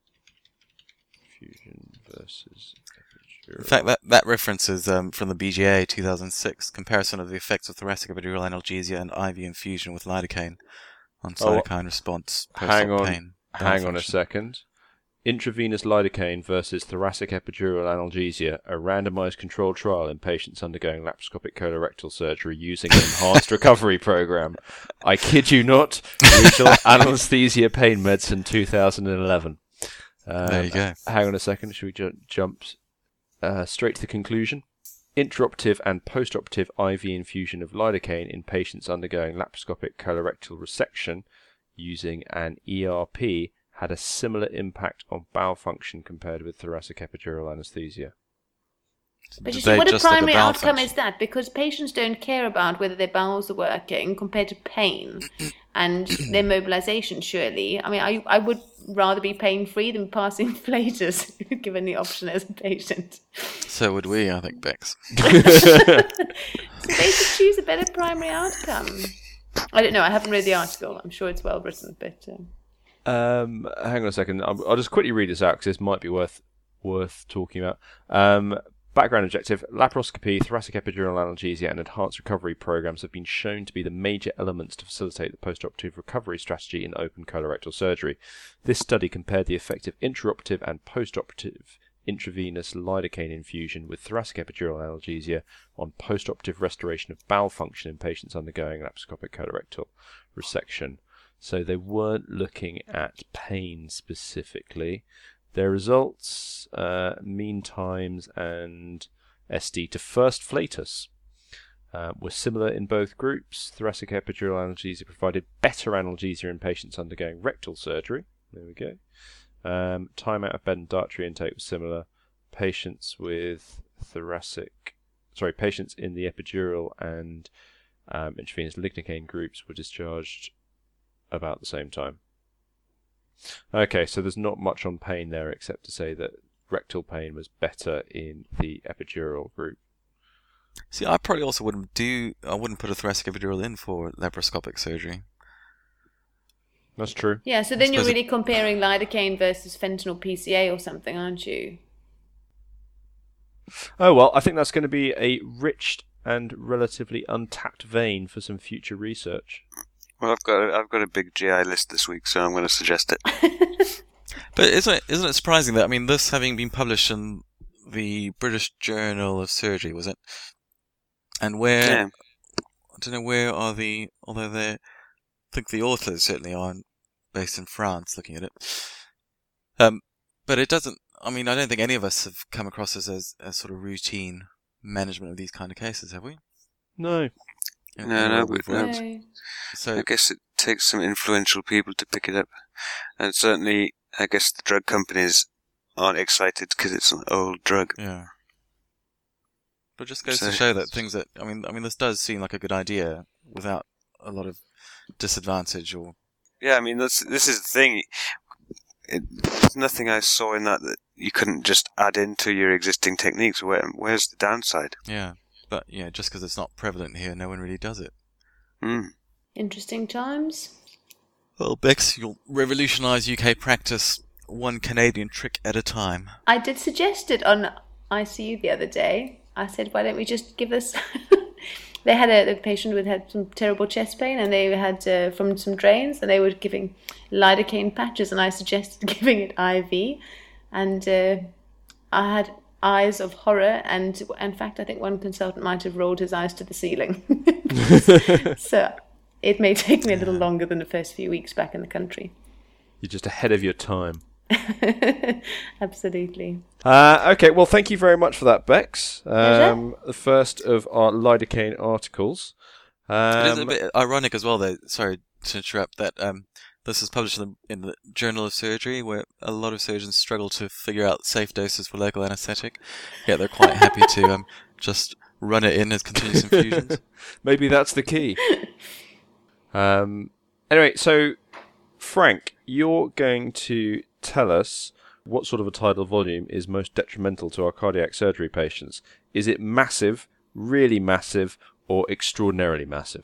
fusion versus epidural. In fact, that, that reference is um, from the B G A two thousand six, comparison of the effects of thoracic epidural analgesia and I V infusion with lidocaine on cytokine oh, response, hang on, pain. Hang on a second. Intravenous lidocaine versus thoracic epidural analgesia, a randomized controlled trial in patients undergoing laparoscopic colorectal surgery using an enhanced recovery program. I kid you not. Regional Anesthesia Pain Medicine two thousand eleven. Um, there you go. Hang on a second. Should we ju- jump uh, straight to the conclusion? Intraoperative and postoperative I V infusion of lidocaine in patients undergoing laparoscopic colorectal resection using an E R P had a similar impact on bowel function compared with thoracic epidural anesthesia. But you Did see, they what a just look at primary bowel outcome function? is that? Because patients don't care about whether their bowels are working compared to pain and their mobilization, surely. I mean, I, I would rather be pain-free than pass inflators, given the option as a patient. So would we, I think, Bex. So they should choose a better primary outcome. I don't know. I haven't read the article. I'm sure it's well written, but... Um... Um, hang on a second. I'll, I'll just quickly read this out because this might be worth worth talking about. Um, background objective: laparoscopy, thoracic epidural analgesia, and enhanced recovery programs have been shown to be the major elements to facilitate the postoperative recovery strategy in open colorectal surgery. This study compared the effect of intraoperative and postoperative intravenous lidocaine infusion with thoracic epidural analgesia on postoperative restoration of bowel function in patients undergoing laparoscopic colorectal resection. So they weren't looking at pain specifically. Their results, uh, mean times and S D to first flatus, uh, were similar in both groups. Thoracic epidural analgesia provided better analgesia in patients undergoing rectal surgery. There we go. Um, time out of bed and dietary intake was similar. Patients with thoracic, sorry, patients in the epidural and um, intravenous lidocaine groups were discharged about the same time. Okay, so there's not much on pain there except to say that rectal pain was better in the epidural group. See, I probably also wouldn't do. I wouldn't put a thoracic epidural in for laparoscopic surgery. That's true. Yeah, so then you're suppose really comparing lidocaine versus fentanyl P C A or something, aren't you? Oh well, I think that's going to be a rich and relatively untapped vein for some future research. Well, I've got a, I've got a big G I list this week, so I'm going to suggest it. But isn't it, isn't it surprising that, I mean, this having been published in the British Journal of Surgery, was it? And where, Yeah. I don't know, where are the, although they, I think the authors certainly are based in France, looking at it. Um, but it doesn't, I mean, I don't think any of us have come across this as, as sort of routine management of these kind of cases, have we? No. In- No, anywhere no, we've we- no. worked. No. So, I guess it takes some influential people to pick it up. And certainly, I guess the drug companies aren't excited because it's an old drug. yeah. But it just goes So- to show that things that, I mean, I mean, this does seem like a good idea without a lot of disadvantage or, Yeah, I mean, that's, this is the thing. It, there's nothing I saw in that that you couldn't just add into your existing techniques. Where, where's the downside? yeah. But, yeah, just because it's not prevalent here, no one really does it. Mm. Interesting times. Well, Bex, you'll revolutionise U K practice one Canadian trick at a time. I did suggest it on I C U the other day. I said, why don't we just give this... They had a, a patient who had some terrible chest pain, and they had uh, from some drains, and they were giving lidocaine patches, and I suggested giving it I V, and uh, I had eyes of horror, and in fact, I think one consultant might have rolled his eyes to the ceiling. So it may take me a little longer than the first few weeks back in the country. You're just ahead of your time. Absolutely. Uh, okay, well, thank you very much for that, Bex. Pleasure. Um, the first of our lidocaine articles. It is a Um, bit ironic as well, though, sorry to interrupt, that um, This is published in the, in the Journal of Surgery, where a lot of surgeons struggle to figure out safe doses for local anaesthetic. Yet they're quite happy to um, just run it in as continuous infusions. Maybe that's the key. Um, anyway, so Frank, you're going to tell us what sort of a tidal volume is most detrimental to our cardiac surgery patients. Is it massive, really massive, or extraordinarily massive?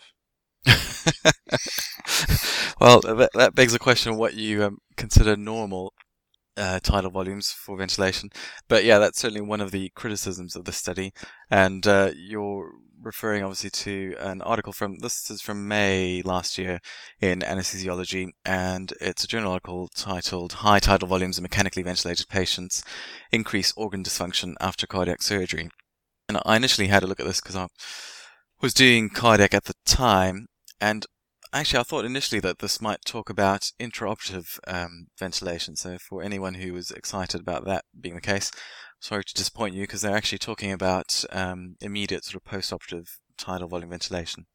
Well, that, that begs the question of what you um, consider normal uh, tidal volumes for ventilation. But yeah, that's certainly one of the criticisms of the study. And uh, you're referring obviously to an article from, this is from May last year in Anesthesiology, and it's a journal article titled High Tidal Volumes in Mechanically Ventilated Patients Increase Organ Dysfunction After Cardiac Surgery. And I initially had a look at this because I was doing cardiac at the time, and actually I thought initially that this might talk about intraoperative um, ventilation. So for anyone who was excited about that being the case, sorry to disappoint you, because they're actually talking about um, immediate sort of post-operative tidal volume ventilation.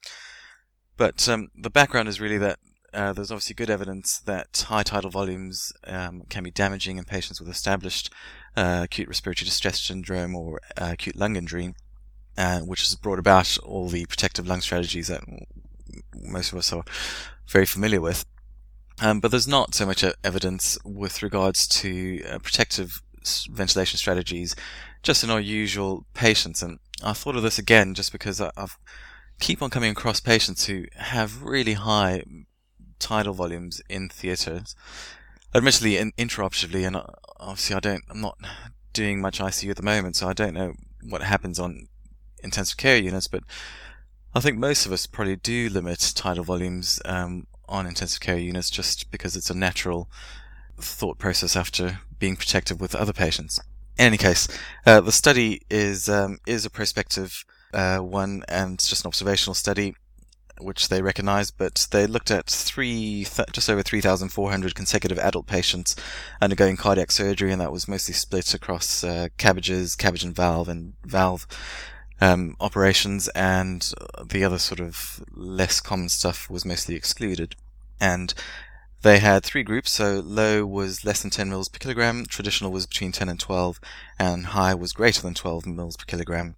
But um, the background is really that uh, there's obviously good evidence that high tidal volumes um, can be damaging in patients with established uh, acute respiratory distress syndrome or uh, acute lung injury, uh, which has brought about all the protective lung strategies that most of us are very familiar with. Um, but there's not so much evidence with regards to uh, protective ventilation strategies just in our usual patients. And I thought of this again just because I I've keep on coming across patients who have really high tidal volumes in theatres, admittedly in, intraoperatively, and obviously I don't, I'm not doing much I C U at the moment, so I don't know what happens on intensive care units, but I think most of us probably do limit tidal volumes um, on intensive care units just because it's a natural thought process after being protective with other patients. In any case, uh, the study is um, is a prospective uh, one, and it's just an observational study, which they recognized, but they looked at three, th- just over three thousand four hundred consecutive adult patients undergoing cardiac surgery, and that was mostly split across uh, cabbages, cabbage and valve, and valve um, operations, and the other sort of less common stuff was mostly excluded. And they had three groups, so low was less than ten mils per kilogram, traditional was between ten and twelve, and high was greater than twelve mils per kilogram.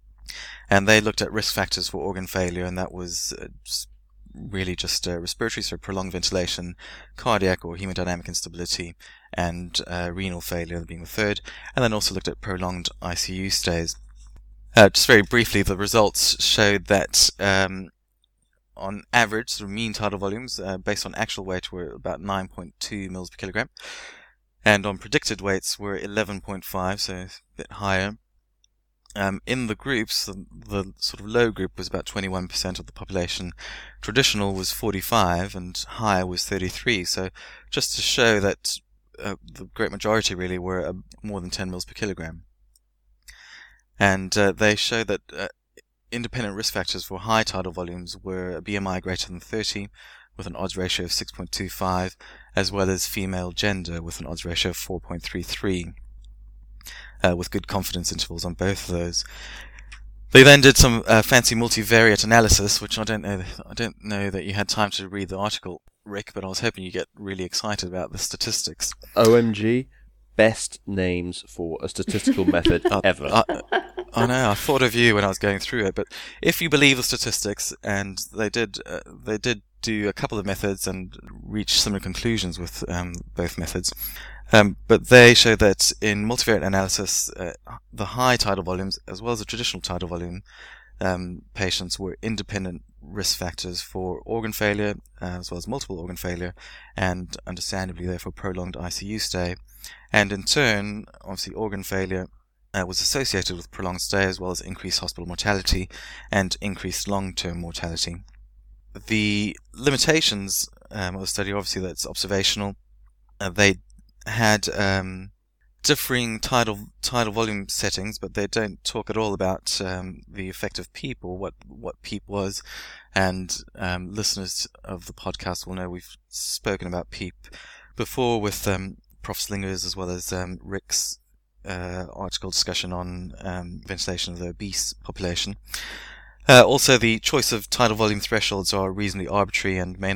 And they looked at risk factors for organ failure, and that was uh, really just uh, respiratory, so prolonged ventilation, cardiac or hemodynamic instability, and uh, renal failure being the third, and then also looked at prolonged I C U stays. Uh, just very briefly, the results showed that um, on average, sort of mean tidal volumes uh, based on actual weight were about nine point two mils per kilogram, and on predicted weights were eleven point five, so a bit higher. Um, in the groups, the, the sort of low group was about twenty-one percent of the population, traditional was forty-five, and high was thirty-three. So just to show that uh, the great majority really were uh, more than ten mils per kilogram. And uh, they showed that uh, independent risk factors for high tidal volumes were a B M I greater than thirty, with an odds ratio of six point two five, as well as female gender with an odds ratio of four point three three. Uh, with good confidence intervals on both of those. They then did some uh, fancy multivariate analysis, which I don't know. I don't know that you had time to read the article, Rick, but I was hoping you get really excited about the statistics. O M G, best names for a statistical method I, ever. I, I know. I thought of you when I was going through it, but if you believe the statistics, and they did, uh, they did do a couple of methods and reach similar conclusions with um, both methods. Um, but they show that in multivariate analysis, uh, the high tidal volumes, as well as the traditional tidal volume um, patients, were independent risk factors for organ failure, uh, as well as multiple organ failure, and understandably, therefore, prolonged I C U stay. And in turn, obviously, organ failure uh, was associated with prolonged stay, as well as increased hospital mortality and increased long-term mortality. The limitations um, of the study, obviously, that's observational. Uh, they had um, differing tidal tidal volume settings, but they don't talk at all about um, the effect of PEEP or what what PEEP was. And um, listeners of the podcast will know we've spoken about PEEP before with um, Professor Slingers, as well as um, Rick's uh, article discussion on um, ventilation of the obese population. Uh, also, the choice of tidal volume thresholds are reasonably arbitrary and may not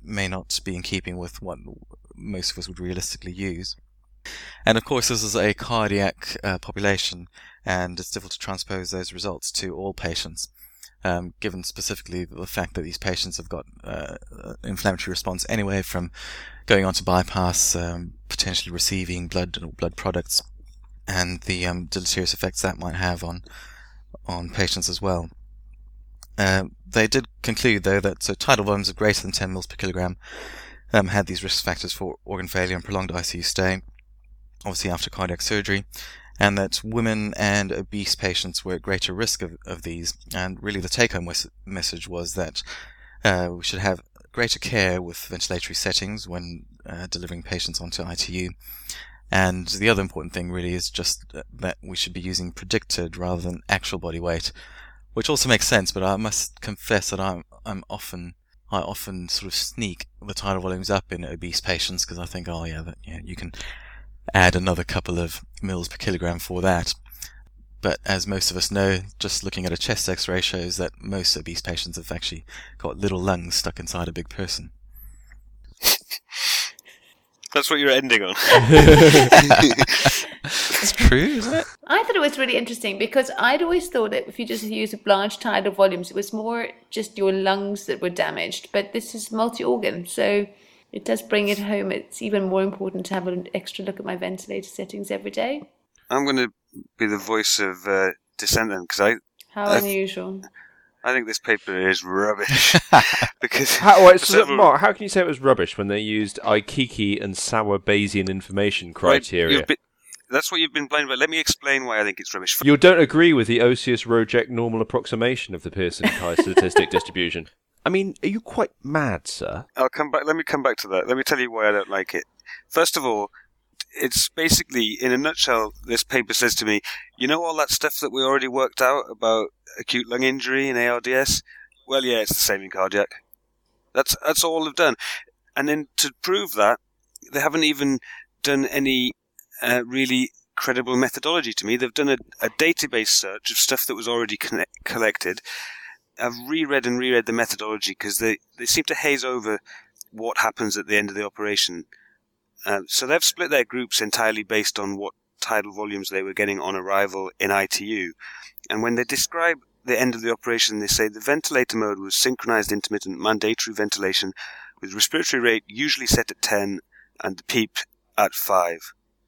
may not be in keeping with what most of us would realistically use. And of course, this is a cardiac uh, population, and it's difficult to transpose those results to all patients, um, given specifically the fact that these patients have got uh, inflammatory response anyway from going on to bypass, um, potentially receiving blood or blood products, and the um, deleterious effects that might have on on patients as well. Uh, they did conclude, though, that so tidal volumes of greater than ten mils per kilogram um, had these risk factors for organ failure and prolonged I C U stay, obviously after cardiac surgery, and that women and obese patients were at greater risk of, of these. And really the take-home mes- message was that uh, we should have greater care with ventilatory settings when uh, delivering patients onto I T U. And the other important thing really is just that we should be using predicted rather than actual body weight, which also makes sense, but I must confess that I'm, I'm often... I often sort of sneak the tidal volumes up in obese patients because I think, oh yeah, that, yeah, you can add another couple of mils per kilogram for that. But as most of us know, just looking at a chest X-ray shows that most obese patients have actually got little lungs stuck inside a big person. That's what you're ending on. It's true, isn't it? I thought it was really interesting because I'd always thought that if you just use large tidal volumes, it was more just your lungs that were damaged. But this is multi-organ, so it does bring it home. It's even more important to have an extra look at my ventilator settings every day. I'm going to be the voice of uh, dissent then, because I, How I unusual. I think this paper is rubbish. because How, wait, so several- Mark, how can you say it was rubbish when they used Aikiki and Sauer Bayesian information Right, criteria? you've been- that's what you've been blind about. Let me explain why I think it's rubbish. You don't agree with the Osius-Rojek normal approximation of the Pearson-Chi statistic distribution? I mean, are you quite mad, sir? I'll come back. Let me come back to that. Let me tell you why I don't like it. First of all, it's basically, in a nutshell, this paper says to me, you know all that stuff that we already worked out about acute lung injury and A R D S? Well, yeah, it's the same in cardiac. That's that's all they've done. And then to prove that, they haven't even done any uh, really credible methodology to me. They've done a, a database search of stuff that was already connect- collected. I've reread and reread the methodology because they, they seem to haze over what happens at the end of the operation. Uh, so they've split their groups entirely based on what tidal volumes they were getting on arrival in I T U. And when they describe the end of the operation, they say the ventilator mode was synchronized intermittent mandatory ventilation with respiratory rate usually set at ten and the PEEP at five.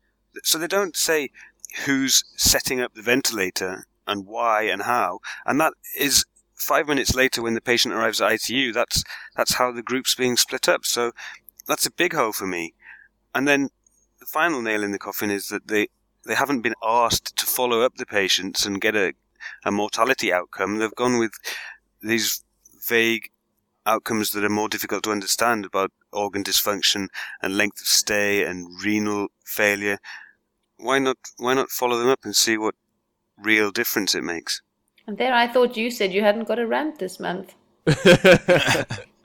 So they don't say who's setting up the ventilator and why and how. And that is five minutes later when the patient arrives at I T U. That's, that's how the group's being split up. So that's a big hole for me. And then the final nail in the coffin is that they, they haven't been asked to follow up the patients and get a, a mortality outcome. They've gone with these vague outcomes that are more difficult to understand about organ dysfunction and length of stay and renal failure. Why not, why not follow them up and see what real difference it makes? And there I thought you said you hadn't got a rant this month. I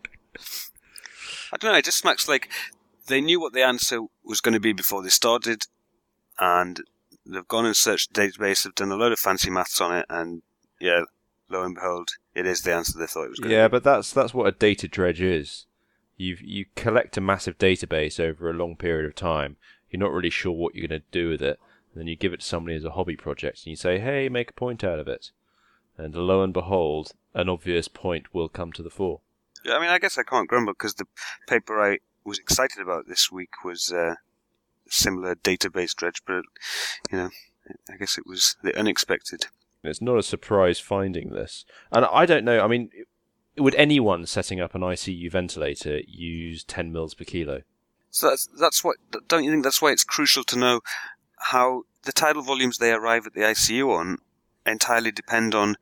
don't know, it just smacks like they knew what the answer was going to be before they started, and they've gone and searched the database, they've done a load of fancy maths on it, and yeah, lo and behold, it is the answer they thought it was going Yeah, to be. but that's that's what a data dredge is. You you collect a massive database over a long period of time. You're not really sure what you're going to do with it, and then you give it to somebody as a hobby project, and you say, "Hey, make a point out of it." And lo and behold, an obvious point will come to the fore. Yeah, I mean, I guess I can't grumble, because the paper I was excited about this week was uh, a similar database dredge, but, you know, I guess it was the unexpected. It's not a surprise finding this. And I don't know, I mean, would anyone setting up an I C U ventilator use ten mils per kilo? So that's, that's what, don't you think that's why it's crucial to know how the tidal volumes they arrive at the I C U on entirely depend on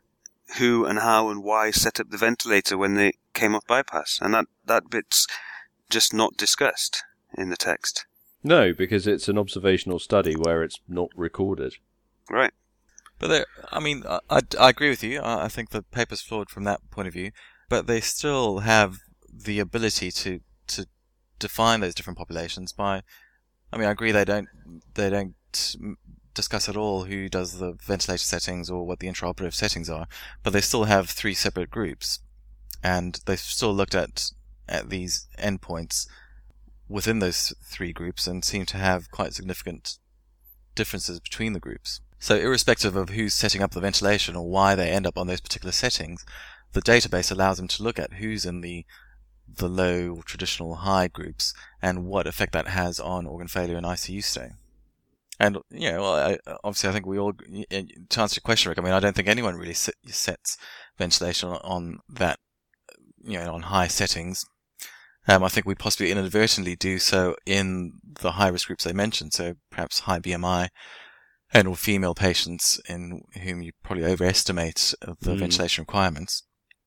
who and how and why set up the ventilator when they came off bypass, and that, that bit's just not discussed in the text. No, because it's an observational study where it's not recorded. Right. But there, I mean, I, I, I agree with you. I, I think the paper's flawed from that point of view, but they still have the ability to, to define those different populations by, I mean, I agree they don't, they don't discuss at all who does the ventilator settings or what the intraoperative settings are, but they still have three separate groups, and they've still looked at at these endpoints within those three groups and seem to have quite significant differences between the groups. So irrespective of who's setting up the ventilation or why they end up on those particular settings, the database allows them to look at who's in the the low, traditional, high groups and what effect that has on organ failure and I C U stay. And, you know, I, obviously I think we all, to answer your question, Rick, I mean, I don't think anyone really sets ventilation on that, you know, on high settings. Um, I think we possibly inadvertently do so in the high-risk groups I mentioned, so perhaps high B M I and or female patients in whom you probably overestimate the mm. ventilation requirements.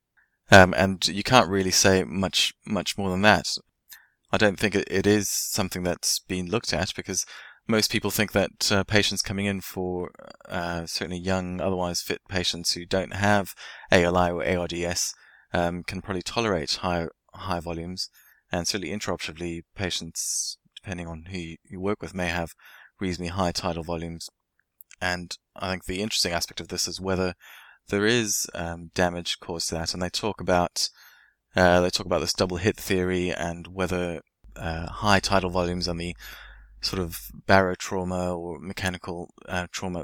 Um, and you can't really say much much more than that. I don't think it, it is something that's been looked at, because most people think that uh, patients coming in for uh, certainly young, otherwise fit patients who don't have A L I or A R D S um, can probably tolerate high high volumes. And certainly intraoperatively, patients, depending on who you, you work with, may have reasonably high tidal volumes. And I think the interesting aspect of this is whether there is um, damage caused to that. And they talk about uh, they talk about this double hit theory, and whether uh, high tidal volumes and the sort of barotrauma or mechanical uh, trauma,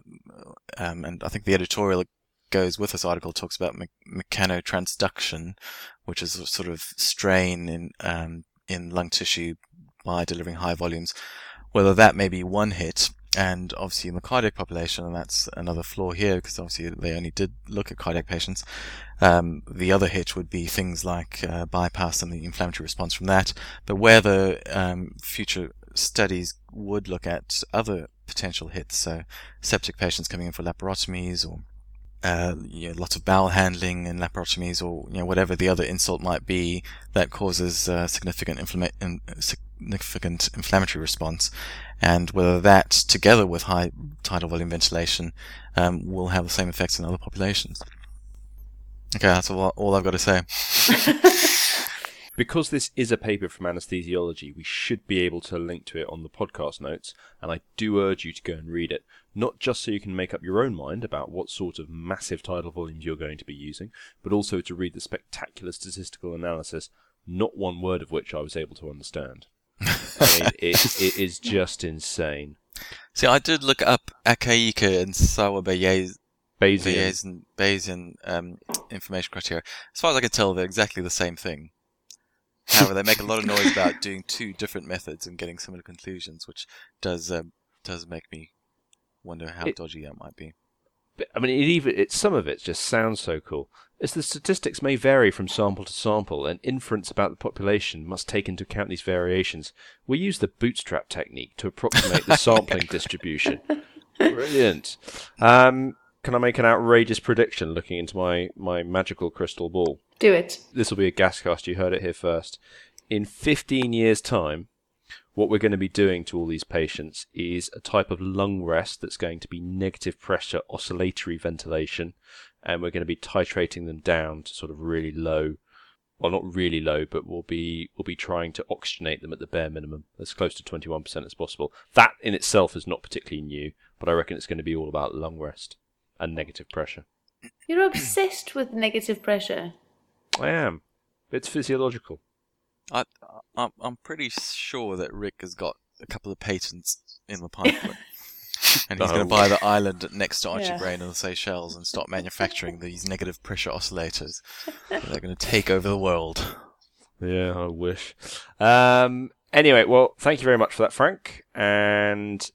um, and I think the editorial that goes with this article talks about me- mechanotransduction, which is a sort of strain in um, in lung tissue by delivering high volumes, whether that may be one hit. And obviously in the cardiac population, and that's another flaw here, because obviously they only did look at cardiac patients, um, the other hit would be things like uh, bypass and the inflammatory response from that. But where the um, future studies would look at other potential hits, so septic patients coming in for laparotomies, or Uh, you know, lots of bowel handling and laparotomies, or you know, whatever the other insult might be that causes uh, significant inflama- in, significant inflammatory response, and whether that, together with high tidal volume ventilation, um, will have the same effects in other populations. Okay, that's all, all I've got to say. Because this is a paper from anesthesiology, we should be able to link to it on the podcast notes, and I do urge you to go and read it, not just so you can make up your own mind about what sort of massive tidal volumes you're going to be using, but also to read the spectacular statistical analysis, not one word of which I was able to understand. I mean, it, it is just insane. See, I did look up Akaike and Sawa Bayes Bayesian, Bayesian um, information criteria. As far as I can tell, they're exactly the same thing. However, they make a lot of noise about doing two different methods and getting similar conclusions, which does um, does make me wonder how it, dodgy that might be. I mean, it even it, some of it just sounds so cool. As the statistics may vary from sample to sample, and inference about the population must take into account these variations, we use the bootstrap technique to approximate the sampling distribution. Brilliant. Um, can I make an outrageous prediction looking into my, my magical crystal ball? Do it. This will be a gascast. You heard it here first. In fifteen years' time, what we're going to be doing to all these patients is a type of lung rest that's going to be negative pressure oscillatory ventilation, and we're going to be titrating them down to sort of really low, well, not really low, but we'll be we'll be trying to oxygenate them at the bare minimum, as close to twenty-one percent as possible. That in itself is not particularly new, but I reckon it's going to be all about lung rest and negative pressure. You're obsessed with negative pressure. I am. It's physiological. I, I'm, I'm pretty sure that Rick has got a couple of patents in the pipeline. And he's Oh. going to buy the island next to Archie Yeah. Brain in the Seychelles and start manufacturing these negative pressure oscillators. They're going to take over the world. Yeah, I wish. Um, anyway, well, thank you very much for that, Frank. And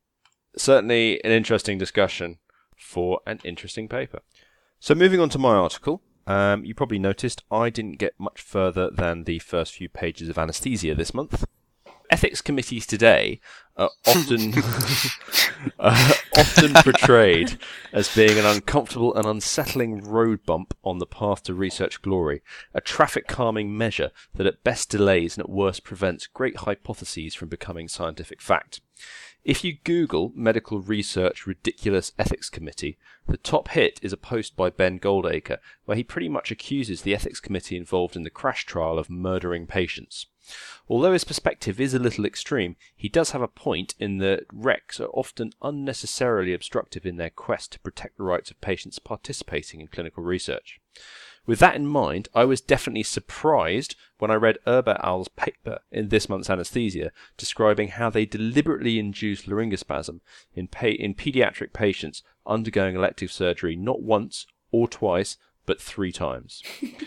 certainly an interesting discussion for an interesting paper. So moving on to my article. Um, you probably noticed I didn't get much further than the first few pages of anesthesia this month. Ethics committees today are often uh, often portrayed as being an uncomfortable and unsettling road bump on the path to research glory, a traffic calming measure that at best delays and at worst prevents great hypotheses from becoming scientific fact. If you Google Medical Research Ridiculous Ethics Committee, the top hit is a post by Ben Goldacre, where he pretty much accuses the ethics committee involved in the crash trial of murdering patients. Although his perspective is a little extreme, he does have a point in that R E Cs are often unnecessarily obstructive in their quest to protect the rights of patients participating in clinical research. With that in mind, I was definitely surprised when I read Erb et al.'s paper in this month's Anesthesia describing how they deliberately induced laryngospasm in, pa- in paediatric patients undergoing elective surgery not once or twice, but three times.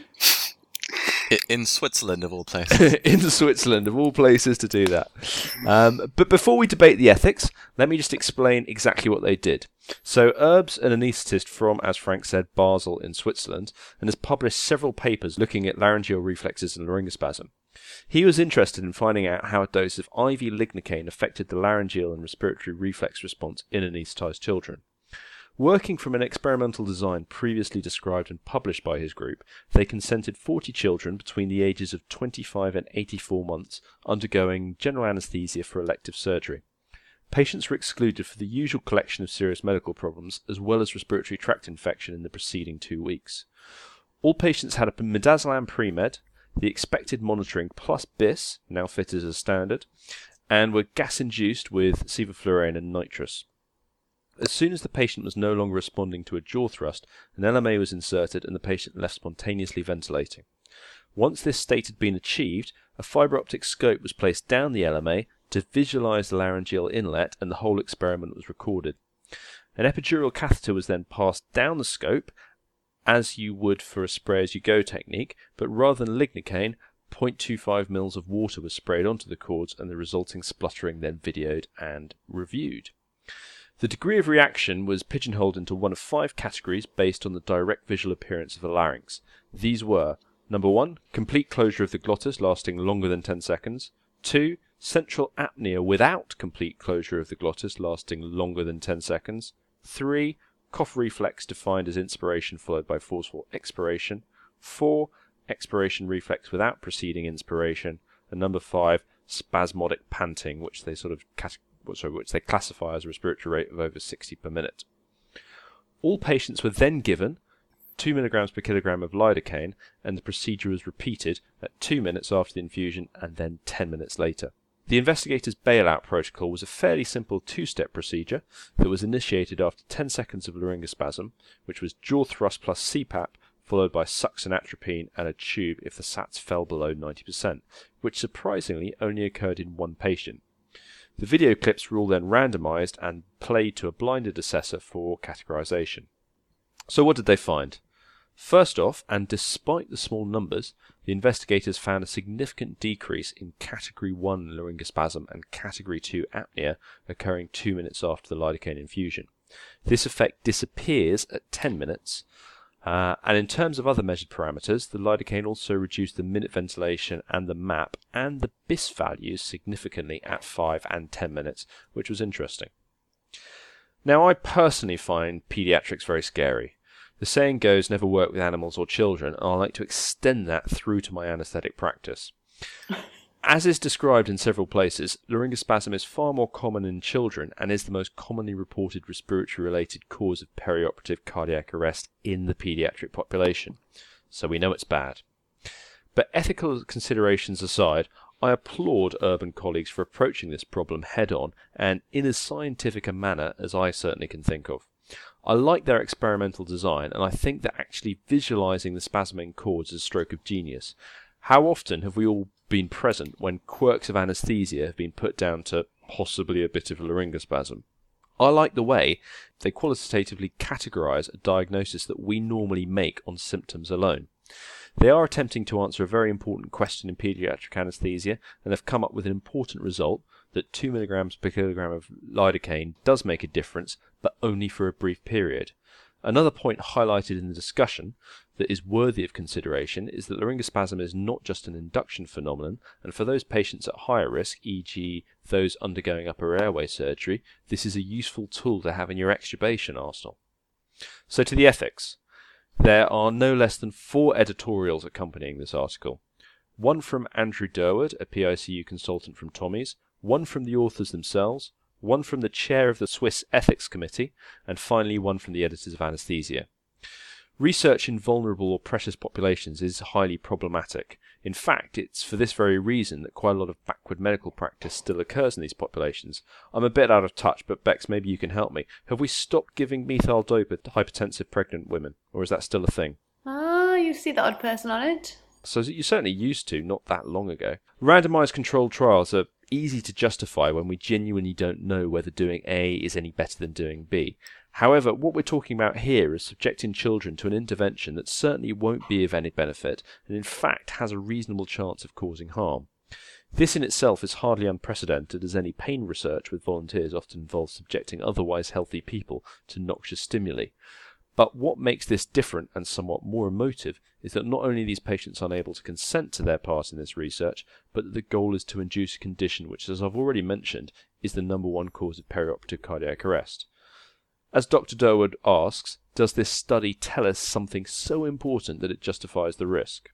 I- In Switzerland, of all places. In Switzerland, of all places to do that. Um, but before we debate the ethics, let me just explain exactly what they did. So Erb's an anaesthetist from, as Frank said, Basel in Switzerland, and has published several papers looking at laryngeal reflexes and laryngospasm. He was interested in finding out how a dose of I V lignocaine affected the laryngeal and respiratory reflex response in anaesthetised children. Working from an experimental design previously described and published by his group, they consented forty children between the ages of twenty-five and eighty-four months undergoing general anaesthesia for elective surgery. Patients were excluded for the usual collection of serious medical problems, as well as respiratory tract infection in the preceding two weeks. All patients had a midazolam pre-med, the expected monitoring plus B I S, now fitted as standard, and were gas-induced with sevoflurane and nitrous. As soon as the patient was no longer responding to a jaw thrust, an L M A was inserted and the patient left spontaneously ventilating. Once this state had been achieved, a fibre optic scope was placed down the L M A to visualise the laryngeal inlet, and the whole experiment was recorded. An epidural catheter was then passed down the scope, as you would for a spray-as-you-go technique, but rather than lignocaine, zero point two five mils of water was sprayed onto the cords, and the resulting spluttering then videoed and reviewed. The degree of reaction was pigeonholed into one of five categories based on the direct visual appearance of the larynx. These were: number one, complete closure of the glottis lasting longer than ten seconds. Two, central apnea without complete closure of the glottis lasting longer than ten seconds. Three, cough reflex defined as inspiration followed by forceful expiration. Four, expiration reflex without preceding inspiration. And number five, spasmodic panting, which they sort of categorize Sorry, which they classify as a respiratory rate of over sixty per minute. All patients were then given two milligrams per kilogram of lidocaine, and the procedure was repeated at two minutes after the infusion and then ten minutes later. The investigators' bailout protocol was a fairly simple two-step procedure that was initiated after ten seconds of laryngospasm, which was jaw thrust plus C PAP, followed by succinatropine and a tube if the S A Ts fell below ninety percent, which surprisingly only occurred in one patient. The video clips were all then randomised and played to a blinded assessor for categorisation. So what did they find? First off, and despite the small numbers, the investigators found a significant decrease in Category one laryngospasm and Category two apnea occurring two minutes after the lidocaine infusion. This effect disappears at ten minutes, Uh, and in terms of other measured parameters, the lidocaine also reduced the minute ventilation and the M A P and the B I S values significantly at five and ten minutes, which was interesting. Now, I personally find paediatrics very scary. The saying goes, never work with animals or children, and I like to extend that through to my anaesthetic practice. As is described in several places, laryngospasm is far more common in children and is the most commonly reported respiratory-related cause of perioperative cardiac arrest in the paediatric population. So we know it's bad. But ethical considerations aside, I applaud urban colleagues for approaching this problem head-on and in as scientific a manner as I certainly can think of. I like their experimental design, and I think that actually visualising the spasming chords is a stroke of genius. How often have we all been present when quirks of anaesthesia have been put down to possibly a bit of laryngospasm? I like the way they qualitatively categorise a diagnosis that we normally make on symptoms alone. They are attempting to answer a very important question in paediatric anaesthesia and have come up with an important result that two milligrams per kilogram of lidocaine does make a difference, but only for a brief period. Another point highlighted in the discussion that is worthy of consideration is that laryngospasm is not just an induction phenomenon, and for those patients at higher risk, for example those undergoing upper airway surgery, this is a useful tool to have in your extubation arsenal. So to the ethics. There are no less than four editorials accompanying this article. One from Andrew Durward, a P I C U consultant from Tommy's, one from the authors themselves, one from the chair of the Swiss Ethics Committee, and finally one from the editors of Anaesthesia. Research in vulnerable or precious populations is highly problematic. In fact, it's for this very reason that quite a lot of backward medical practice still occurs in these populations. I'm a bit out of touch, but Bex, maybe you can help me. Have we stopped giving methyl dopa to hypertensive pregnant women, or is that still a thing? Ah, you see the odd person on it. So you certainly used to, not that long ago. Randomised controlled trials are easy to justify when we genuinely don't know whether doing A is any better than doing B. However, what we're talking about here is subjecting children to an intervention that certainly won't be of any benefit, and in fact has a reasonable chance of causing harm. This in itself is hardly unprecedented, as any pain research with volunteers often involves subjecting otherwise healthy people to noxious stimuli. But what makes this different and somewhat more emotive is that not only are these patients unable to consent to their part in this research, but that the goal is to induce a condition which, as I've already mentioned, is the number one cause of perioperative cardiac arrest. As Doctor Durwood asks, does this study tell us something so important that it justifies the risk?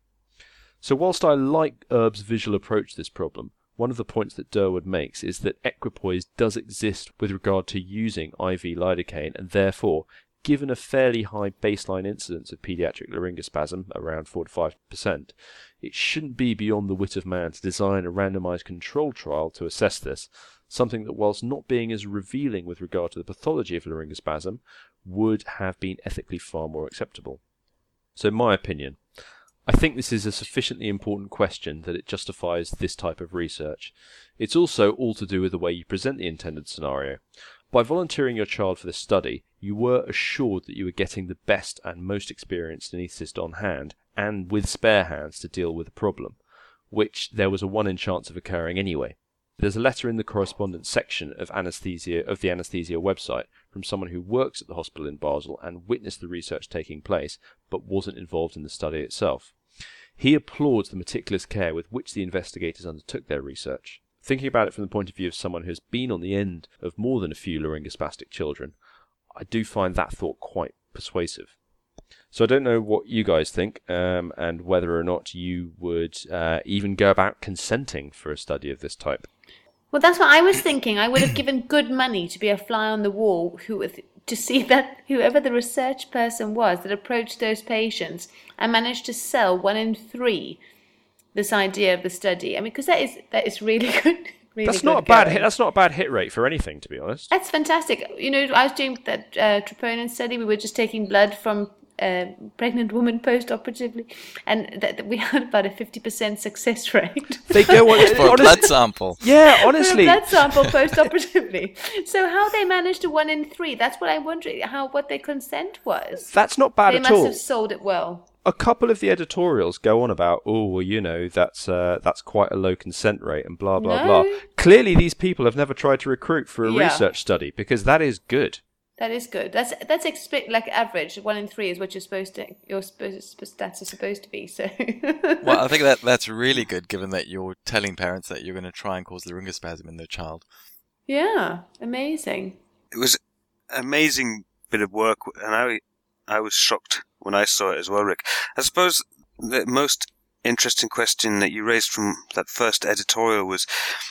So whilst I like Erb's visual approach to this problem, one of the points that Durwood makes is that equipoise does exist with regard to using I V lidocaine, and therefore, given a fairly high baseline incidence of paediatric laryngospasm, around four to five percent, it shouldn't be beyond the wit of man to design a randomised controlled trial to assess this, something that, whilst not being as revealing with regard to the pathology of laryngospasm, would have been ethically far more acceptable. So my opinion, I think this is a sufficiently important question that it justifies this type of research. It's also all to do with the way you present the intended scenario. By volunteering your child for this study, you were assured that you were getting the best and most experienced anaesthetist on hand, and with spare hands to deal with the problem, which there was a one in chance of occurring anyway. There's a letter in the correspondence section of anesthesia of the anaesthesia website from someone who works at the hospital in Basel and witnessed the research taking place, but wasn't involved in the study itself. He applauds the meticulous care with which the investigators undertook their research. Thinking about it from the point of view of someone who has been on the end of more than a few laryngospastic children, I do find that thought quite persuasive. So I don't know what you guys think, um, and whether or not you would uh, even go about consenting for a study of this type. Well, that's what I was thinking. I would have given good money to be a fly on the wall who to see that whoever the research person was that approached those patients and managed to sell one in three this idea of the study. I mean, because that is that is really good. Really that's good not a bad going. hit. That's not a bad hit rate for anything, to be honest. That's fantastic. You know, I was doing that uh, troponin study. We were just taking blood from a pregnant woman post-operatively, and th- th- we had about a fifty percent success rate. They go on For a blood sample. Yeah, For a honestly. blood sample post-operatively. So how they managed to one in three? That's what I'm wondering. How what their consent was. That's not bad They at must all. have sold it well. A couple of the editorials go on about, oh, well, you know, that's uh, that's quite a low consent rate and blah, blah, No. blah. Clearly, these people have never tried to recruit for a Yeah. research study, because that is good. That is good. That's that's expect like average. One in three is what you're supposed to. Your supposed stats are supposed to be. So. Well, I think that that's really good, given that you're telling parents that you're going to try and cause laryngospasm in their child. Yeah, amazing. It was an amazing bit of work, and I I was shocked when I saw it as well, Rick. I suppose the most interesting question that you raised from that first editorial was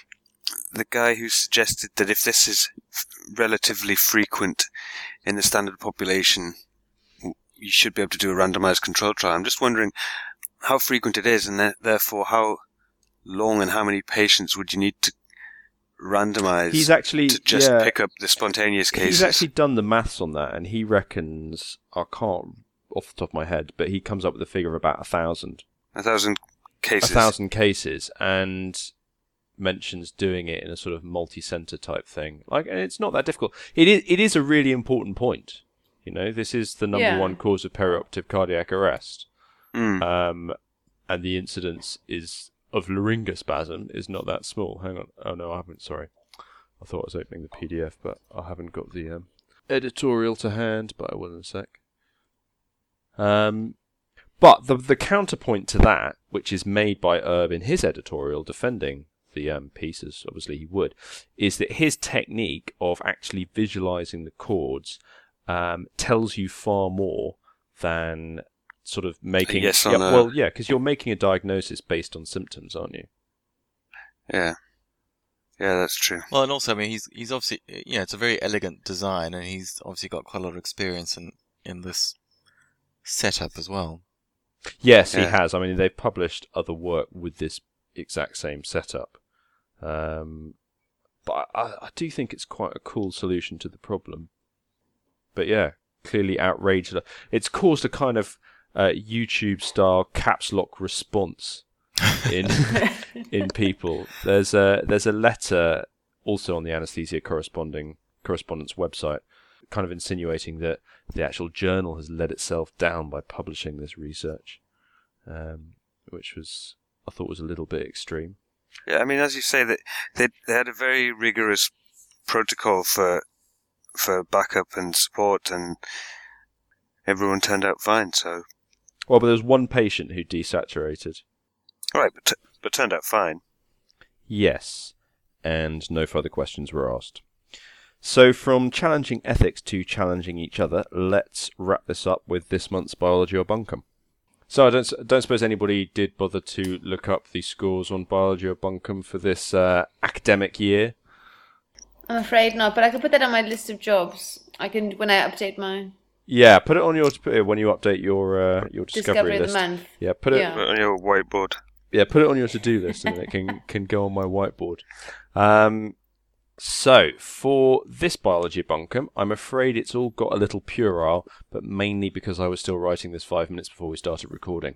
the guy who suggested that if this is f- relatively frequent in the standard population, w- you should be able to do a randomized control trial. I'm just wondering how frequent it is, and th- therefore how long and how many patients would you need to randomize He's actually to just yeah, pick up the spontaneous cases. He's actually done the maths on that, and he reckons, I can't off the top of my head, but he comes up with a figure of about a thousand. A thousand cases. A thousand cases, and mentions doing it in a sort of multi-center type thing. Like, and it's not that difficult. It is. It is a really important point. You know, this is the number Yeah. one cause of perioperative cardiac arrest, Mm. um, and the incidence is of laryngospasm is not that small. Hang on. Oh no, I haven't. Sorry, I thought I was opening the P D F, but I haven't got the um, editorial to hand. But I will in a sec. Um, but the the counterpoint to that, which is made by Erb in his editorial defending the um, pieces, obviously he would, is that his technique of actually visualizing the chords um, tells you far more than sort of making. yes yeah, on a- well, yeah, because you're making a diagnosis based on symptoms, aren't you? Yeah. Yeah, that's true. Well, and also, I mean, he's he's obviously, yeah, it's a very elegant design, and he's obviously got quite a lot of experience in, in this setup as well. Yes, he Yeah. has. I mean, they've published other work with this exact same setup. Um, but I, I do think it's quite a cool solution to the problem. But yeah, clearly outraged. It's caused a kind of uh, YouTube-style caps lock response in in people. There's a there's a letter also on the Anesthesia corresponding correspondence website, kind of insinuating that the actual journal has let itself down by publishing this research, um, which was I thought was a little bit extreme. Yeah, I mean, as you say, that they they had a very rigorous protocol for for backup and support, and everyone turned out fine. So, well, but there was one patient who desaturated. Right, but t- but turned out fine. Yes, and no further questions were asked. So, from challenging ethics to challenging each other, let's wrap this up with this month's Biology or Bunkum. So, I don't don't suppose anybody did bother to look up the scores on Biology or Bunkum for this uh, academic year. I'm afraid not, but I can put that on my list of jobs. I can when I update my Yeah, put it on your when you update your uh, your discovery discovery, list. of the month. Yeah, put it Yeah. On your whiteboard. Yeah, put it on your to-do list and it can, can go on my whiteboard. Um, so, for this Biology Bunkum, I'm afraid it's all got a little puerile, but mainly because I was still writing this five minutes before we started recording.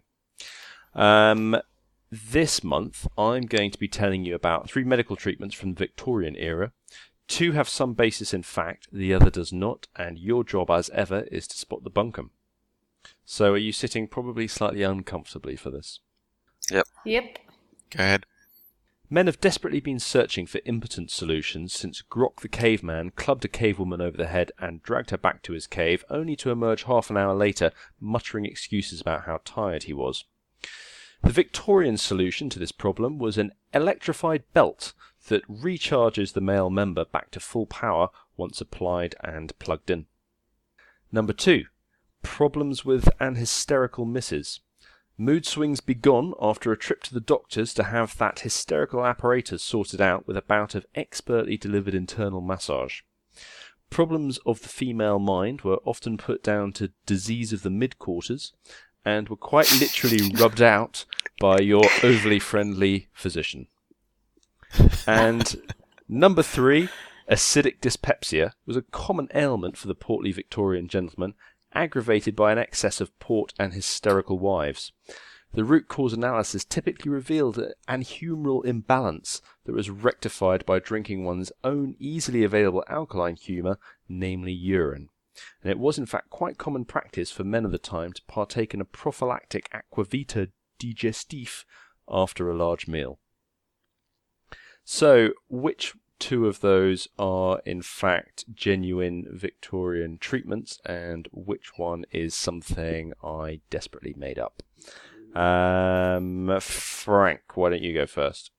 Um, this month, I'm going to be telling you about three medical treatments from the Victorian era. Two have some basis in fact, the other does not, and your job, as ever, is to spot the bunkum. So, are you sitting probably slightly uncomfortably for this? Yep. Yep. Go ahead. Men have desperately been searching for impotent solutions since Grok the caveman clubbed a cavewoman over the head and dragged her back to his cave, only to emerge half an hour later muttering excuses about how tired he was. The Victorian solution to this problem was an electrified belt that recharges the male member back to full power once applied and plugged in. Number two, problems with an hysterical missus. Mood swings begone after a trip to the doctors to have that hysterical apparatus sorted out with a bout of expertly delivered internal massage. Problems of the female mind were often put down to disease of the mid-quarters and were quite literally rubbed out by your overly friendly physician. And number three, acidic dyspepsia was a common ailment for the portly Victorian gentleman, aggravated by an excess of port and hysterical wives. The root cause analysis typically revealed an humoral imbalance that was rectified by drinking one's own easily available alkaline humour, namely urine. And it was in fact quite common practice for men of the time to partake in a prophylactic aquavita digestif after a large meal. So, which two of those are in fact genuine Victorian treatments and which one is something I desperately made up? Um, Frank, why don't you go first?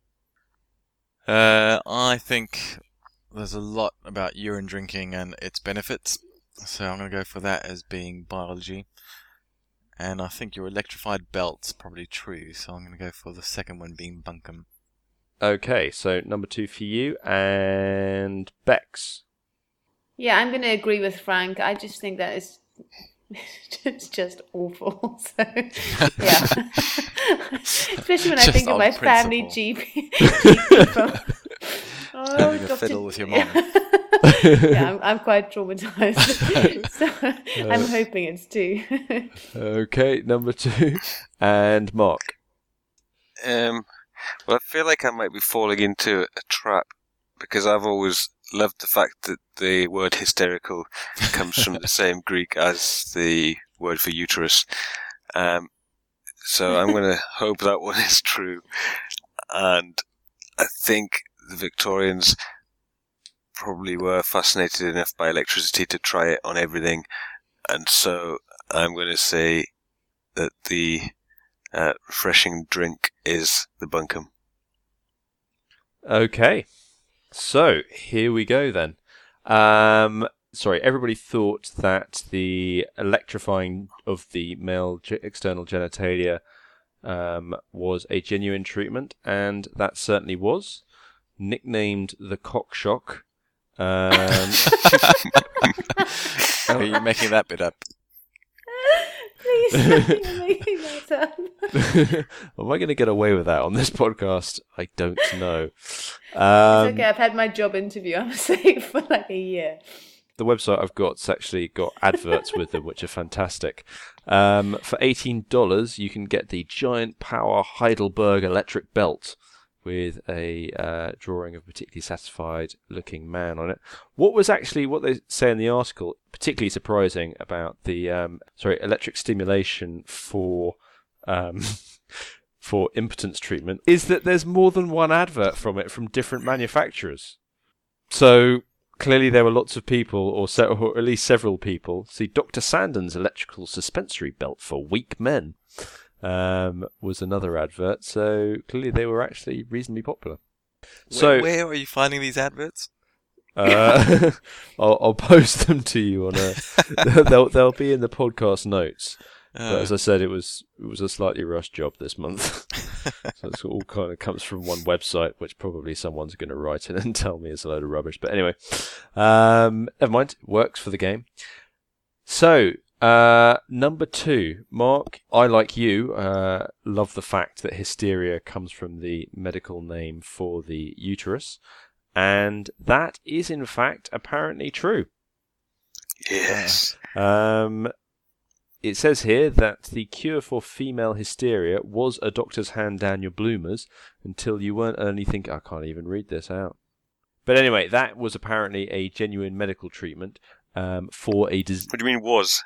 Uh, I think there's a lot about urine drinking and its benefits, so I'm going to go for that as being biology. And I think your electrified belt's probably true, so I'm going to go for the second one being bunkum. Okay, so number two for you, and Bex. Yeah, I'm going to agree with Frank. I just think that is it's just awful. So, yeah. Especially when I Just think of on my family principle. G P. G P from, oh, Having a Doctor fiddle with your mum. yeah, I'm, I'm quite traumatized. So I'm hoping it's two. Okay, number two, and Mark. Um, well, I feel like I might be falling into a trap because I've always loved the fact that the word hysterical comes from the same Greek as the word for uterus. Um, so I'm going to hope that one is true. And I think the Victorians probably were fascinated enough by electricity to try it on everything. And so I'm going to say that the uh, refreshing drink is the bunkum. Okay, so here we go then. Um, sorry, everybody thought that the electrifying of the male ge- external genitalia um, was a genuine treatment, and that certainly was. Nicknamed the cock shock. Um, Are you making that bit up? Please stop you making that up. Am I going to get away with that on this podcast? I don't know. Um, It's okay, I've had my job interview, I'm safe for like a year. the website I've got's actually got adverts with them, which are fantastic. Um, for eighteen dollars, you can get the Giant Power Heidelberg electric belt with a uh, drawing of a particularly satisfied-looking man on it. What was actually, what they say in the article, particularly surprising about the, um, sorry, electric stimulation for um, for impotence treatment, is that there's more than one advert from it from different manufacturers. So clearly there were lots of people, or, se- or at least several people. See, Doctor Sandon's electrical suspensory belt for weak men um, was another advert. So clearly they were actually reasonably popular. So where, where are you finding these adverts? Uh, I'll, I'll post them to you on a. they'll they'll be in the podcast notes. Uh, But as I said, it was it was a slightly rushed job this month. So it's all kind of comes from one website, which probably someone's going to write in and tell me it's a load of rubbish. But anyway, um, never mind. It works for the game. So uh, number two, Mark. I, like you, uh, love the fact that hysteria comes from the medical name for the uterus, and that is in fact apparently true. Yes. Um. It says here that the cure for female hysteria was a doctor's hand down your bloomers until you weren't only thinking, I can't even read this out. But anyway, that was apparently a genuine medical treatment um, for a disease. What do you mean was?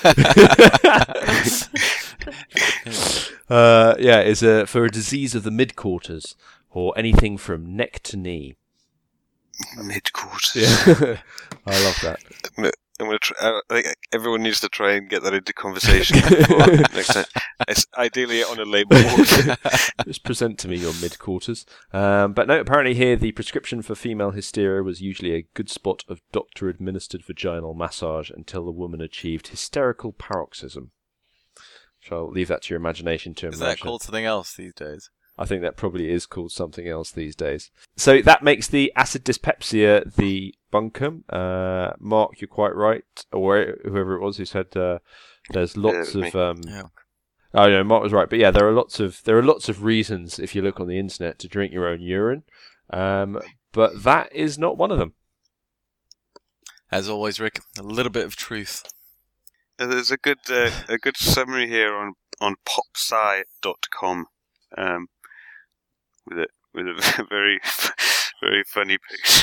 uh, yeah, it's a, for a disease of the mid-quarters or anything from neck to knee. Mid-quarters. Yeah. I love that. I'm gonna try, I think everyone needs to try and get that into conversation before next time. It's ideally on a label. Just present to me your mid-quarters. Um, but no, apparently here the prescription for female hysteria was usually a good spot of doctor-administered vaginal massage until the woman achieved hysterical paroxysm. So I'll leave that to your imagination to Is imagine. that called something else these days? I think that probably is called something else these days. So that makes the acid dyspepsia the bunkum. Uh, Mark, you're quite right, or whoever it was who said uh, there's lots Yeah, of. Um, Yeah. Oh no, Mark was right, but yeah, there are lots of there are lots of reasons if you look on the internet to drink your own urine, um, but that is not one of them. As always, Rick, a little bit of truth. Uh, There's a good uh, a good summary here on on popsci dot com, um, with a with a very very funny picture.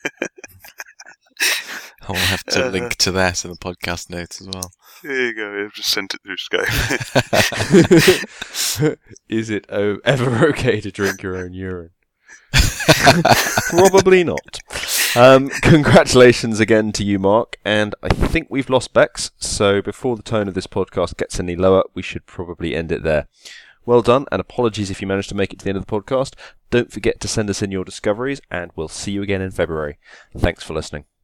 I will have to Uh, link to that in the podcast notes as well. There you go. I've just sent it through Skype. Is it o- ever okay to drink your own urine? Probably not. Um, congratulations again to you, Mark, and I think we've lost Bex, so before the tone of this podcast gets any lower, we should probably end it there. Well done, and apologies if you managed to make it to the end of the podcast. Don't forget to send us in your discoveries, and we'll see you again in February. Thanks for listening.